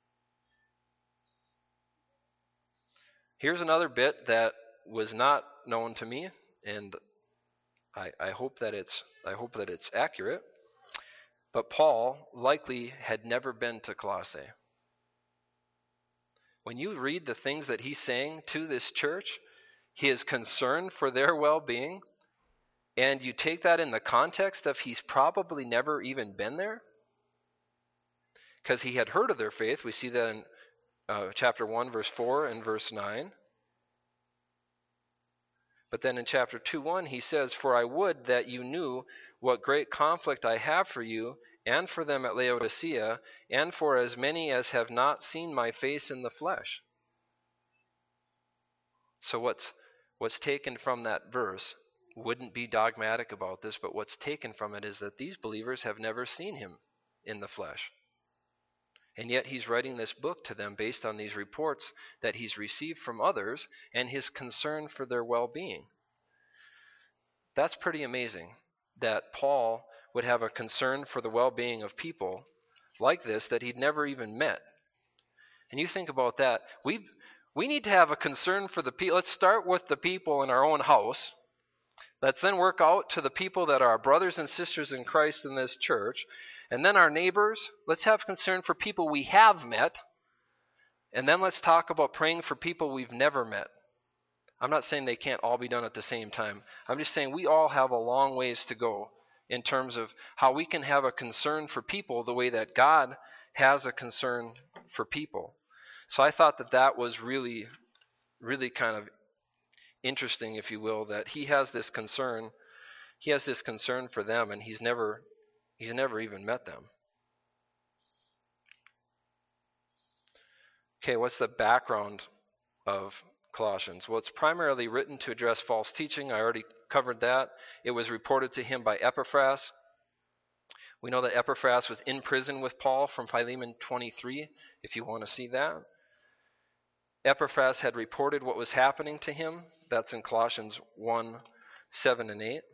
Here's another bit that was not known to me, and I, I hope that it's I hope that it's accurate. But Paul likely had never been to Colossae. When you read the things that he's saying to this church, he is concerned for their well-being, and you take that in the context of he's probably never even been there, because he had heard of their faith. We see that in uh, chapter one, verse four and verse nine. But then in chapter two one, he says, "For I would that you knew what great conflict I have for you and for them at Laodicea, and for as many as have not seen my face in the flesh." So what's what's taken from that verse wouldn't be dogmatic about this, but what's taken from it is that these believers have never seen him in the flesh. And yet he's writing this book to them based on these reports that he's received from others and his concern for their well-being. That's pretty amazing that Paul would have a concern for the well-being of people like this that he'd never even met. And you think about that. We we need to have a concern for the people. Let's start with the people in our own house. Let's then work out to the people that are our brothers and sisters in Christ in this church. And then our neighbors, let's have concern for people we have met. And then let's talk about praying for people we've never met. I'm not saying they can't all be done at the same time. I'm just saying we all have a long ways to go in terms of how we can have a concern for people the way that God has a concern for people. So I thought that that was really, really kind of interesting, if you will, that he has this concern. He has this concern for them, and he's never, he's never even met them. Okay, what's the background of Colossians? Well, it's primarily written to address false teaching. I already covered that. It was reported to him by Epaphras. We know that Epaphras was in prison with Paul from Philemon twenty-three, if you want to see that. Epaphras had reported what was happening to him. That's in Colossians one, seven and eight.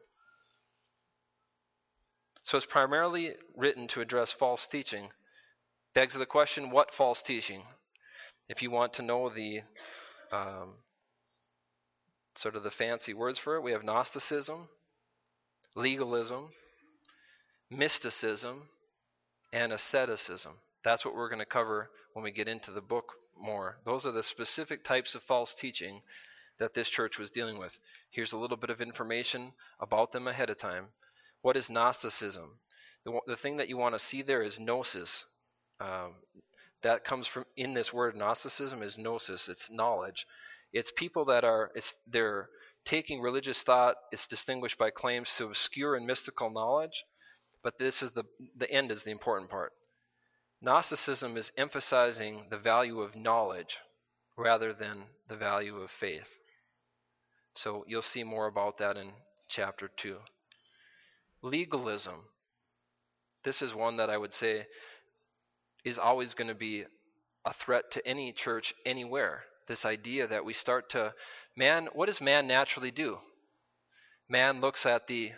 So it's primarily written to address false teaching. Begs the question, what false teaching? If you want to know the um, sort of the fancy words for it, we have Gnosticism, legalism, mysticism, and asceticism. That's what we're going to cover when we get into the book more. Those are the specific types of false teaching that this church was dealing with. Here's a little bit of information about them ahead of time. What is Gnosticism? The, the thing that you want to see there is gnosis. Um, that comes from, in this word Gnosticism is gnosis. It's knowledge. It's people that are, it's they're taking religious thought. It's distinguished by claims to obscure and mystical knowledge. But this is the, the end is the important part. Gnosticism is emphasizing the value of knowledge rather than the value of faith. So you'll see more about that in chapter two. Legalism. This is one that I would say is always going to be a threat to any church anywhere. This idea that we start to, man, what does man naturally do? Man looks at the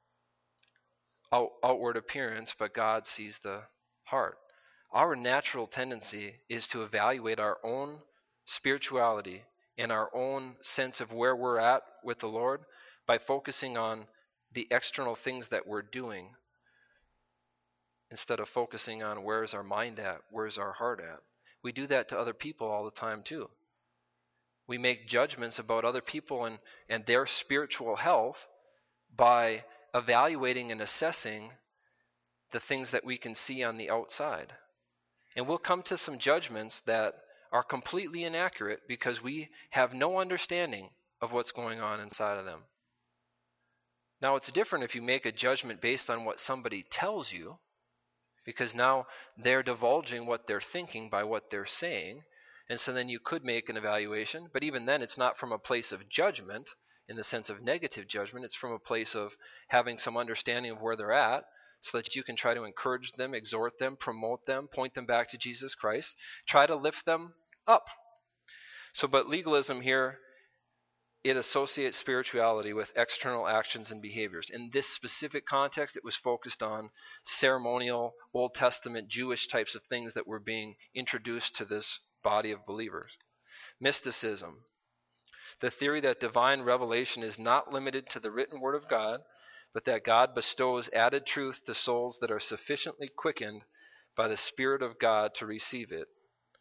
out, outward appearance, but God sees the heart. Our natural tendency is to evaluate our own spirituality and our own sense of where we're at with the Lord by focusing on the external things that we're doing instead of focusing on where's our mind at, where's our heart at. We do that to other people all the time too. We make judgments about other people and, and their spiritual health by evaluating and assessing the things that we can see on the outside. And we'll come to some judgments that are completely inaccurate because we have no understanding of what's going on inside of them. Now, it's different if you make a judgment based on what somebody tells you, because now they're divulging what they're thinking by what they're saying, and so then you could make an evaluation, but even then it's not from a place of judgment in the sense of negative judgment. It's from a place of having some understanding of where they're at, so that you can try to encourage them, exhort them, promote them, point them back to Jesus Christ, try to lift them up. So, but legalism here, it associates spirituality with external actions and behaviors. In this specific context, it was focused on ceremonial, Old Testament, Jewish types of things that were being introduced to this body of believers. Mysticism, the theory that divine revelation is not limited to the written word of God, but that God bestows added truth to souls that are sufficiently quickened by the Spirit of God to receive it.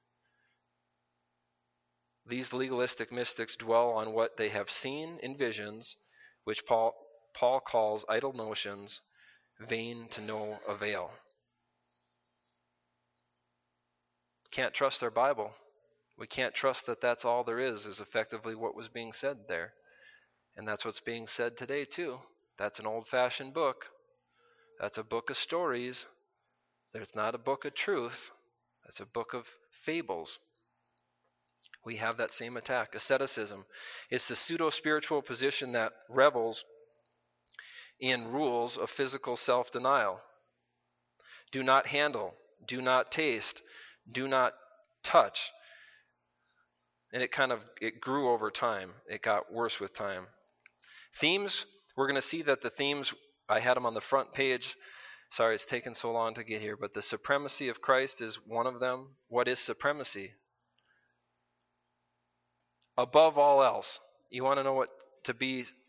These legalistic mystics dwell on what they have seen in visions, which Paul, Paul calls idle notions, vain to no avail. Can't trust our Bible. We can't trust that that's all there is, is effectively what was being said there. And that's what's being said today too. That's an old-fashioned book. That's a book of stories. There's not a book of truth. That's a book of fables. We have that same attack. Asceticism. It's the pseudo-spiritual position that revels in rules of physical self-denial. Do not handle. Do not taste. Do not touch. And it kind of it grew over time. It got worse with time. Themes. We're going to see that the themes, I had them on the front page. Sorry it's taken so long to get here, but the supremacy of Christ is one of them. What is supremacy? Above all else. You want to know what to be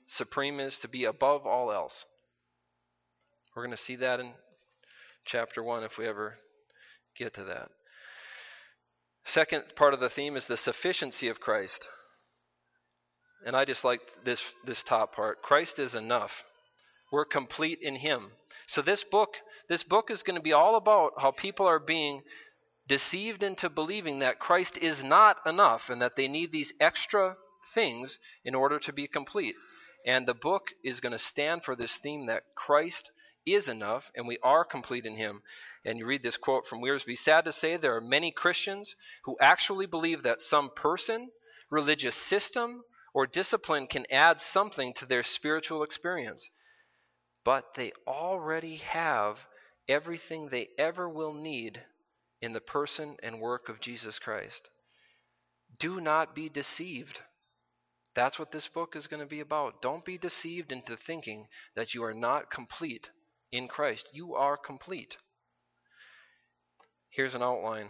supreme is to be above all else. We're going to see that in chapter one if we ever get to that. Second part of the theme is the sufficiency of Christ. And I just like this, this top part. Christ is enough. We're complete in him. So this book, this book is going to be all about how people are being deceived into believing that Christ is not enough and that they need these extra things in order to be complete. And the book is going to stand for this theme that Christ is enough and we are complete in him. And you read this quote from Wiersbe: "Sad to say, there are many Christians who actually believe that some person, religious system, or discipline can add something to their spiritual experience. But they already have everything they ever will need in the person and work of Jesus Christ." Do not be deceived. That's what this book is going to be about. Don't be deceived into thinking that you are not complete in Christ. You are complete. Here's an outline.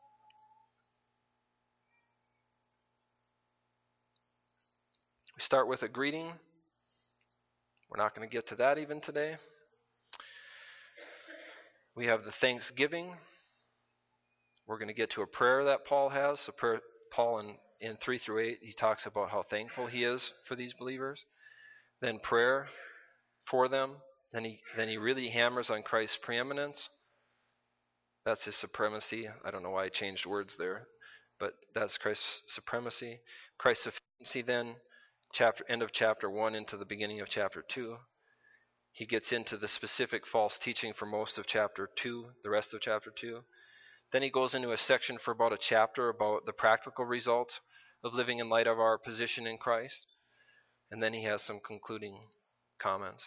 We start with a greeting. We're not going to get to that even today. We have the thanksgiving. We're going to get to a prayer that Paul has. So prayer, Paul in, in three through eight, he talks about how thankful he is for these believers. Then prayer for them. Then he, then he really hammers on Christ's preeminence. That's his supremacy. I don't know why I changed words there, but that's Christ's supremacy. Christ's sufficiency then, chapter end of chapter one into the beginning of chapter two. He gets into the specific false teaching for most of chapter two, the rest of chapter two. Then he goes into a section for about a chapter about the practical results of living in light of our position in Christ. And then he has some concluding comments.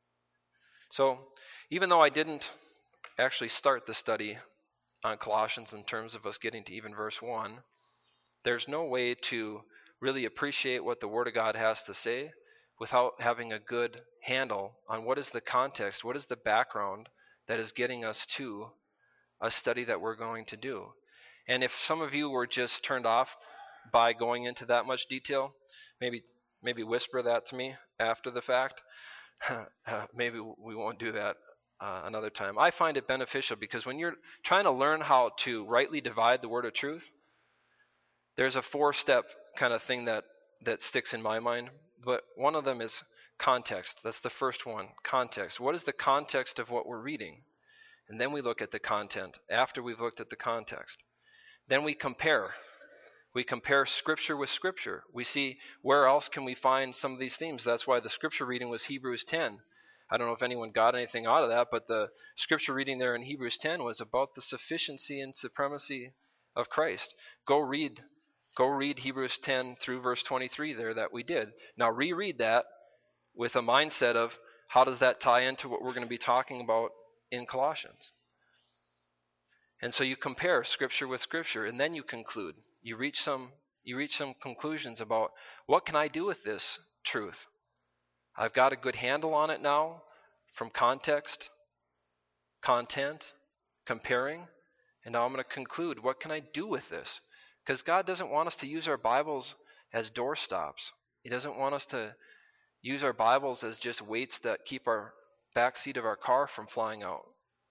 So even though I didn't actually start the study on Colossians in terms of us getting to even verse one, there's no way to really appreciate what the Word of God has to say without having a good handle on what is the context, what is the background that is getting us to a study that we're going to do. And if some of you were just turned off by going into that much detail, maybe maybe whisper that to me after the fact. uh, maybe we won't do that uh, another time. I find it beneficial because when you're trying to learn how to rightly divide the word of truth, there's a four-step kind of thing that, that sticks in my mind. But one of them is context. That's the first one, context. What is the context of what we're reading? And then we look at the content after we've looked at the context. Then we compare. We compare Scripture with Scripture. We see where else can we find some of these themes. That's why the Scripture reading was Hebrews ten. I don't know if anyone got anything out of that, but the Scripture reading there in Hebrews ten was about the sufficiency and supremacy of Christ. Go read, go read Hebrews ten through verse twenty-three there that we did. Now reread that with a mindset of how does that tie into what we're going to be talking about in Colossians. And so you compare Scripture with Scripture, and then you conclude. You reach some you reach some conclusions about what can I do with this truth. I've got a good handle on it now from context, content, comparing, and now I'm going to conclude what can I do with this? Because God doesn't want us to use our Bibles as doorstops. He doesn't want us to use our Bibles as just weights that keep our back seat of our car from flying out.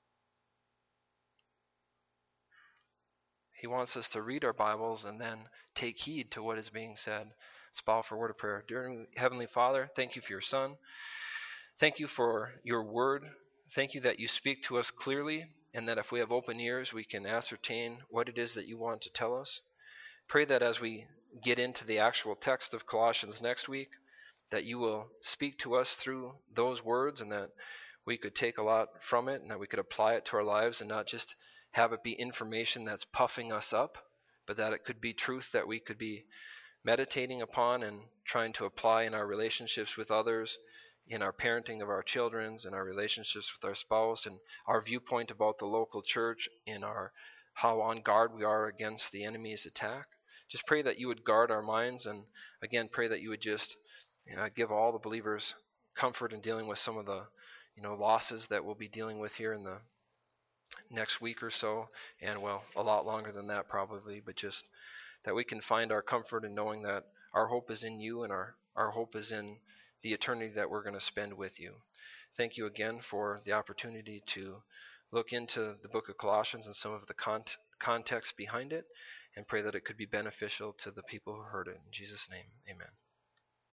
He wants us to read our Bibles and then take heed to what is being said. Let's bow for a word of prayer. Dear Heavenly Father, thank you for your Son. Thank you for your word. Thank you that you speak to us clearly and that if we have open ears, we can ascertain what it is that you want to tell us. Pray that as we get into the actual text of Colossians next week, that you will speak to us through those words and that we could take a lot from it and that we could apply it to our lives and not just have it be information that's puffing us up, but that it could be truth that we could be meditating upon and trying to apply in our relationships with others, in our parenting of our children, in our relationships with our spouse, and our viewpoint about the local church, in our how on guard we are against the enemy's attack. Just pray that you would guard our minds, and again, pray that you would just you know, give all the believers comfort in dealing with some of the you know losses that we'll be dealing with here in the next week or so, and well, a lot longer than that probably, but just that we can find our comfort in knowing that our hope is in you and our, our hope is in the eternity that we're going to spend with you. Thank you again for the opportunity to look into the book of Colossians and some of the con- context behind it, and pray that it could be beneficial to the people who heard it. In Jesus' name, amen.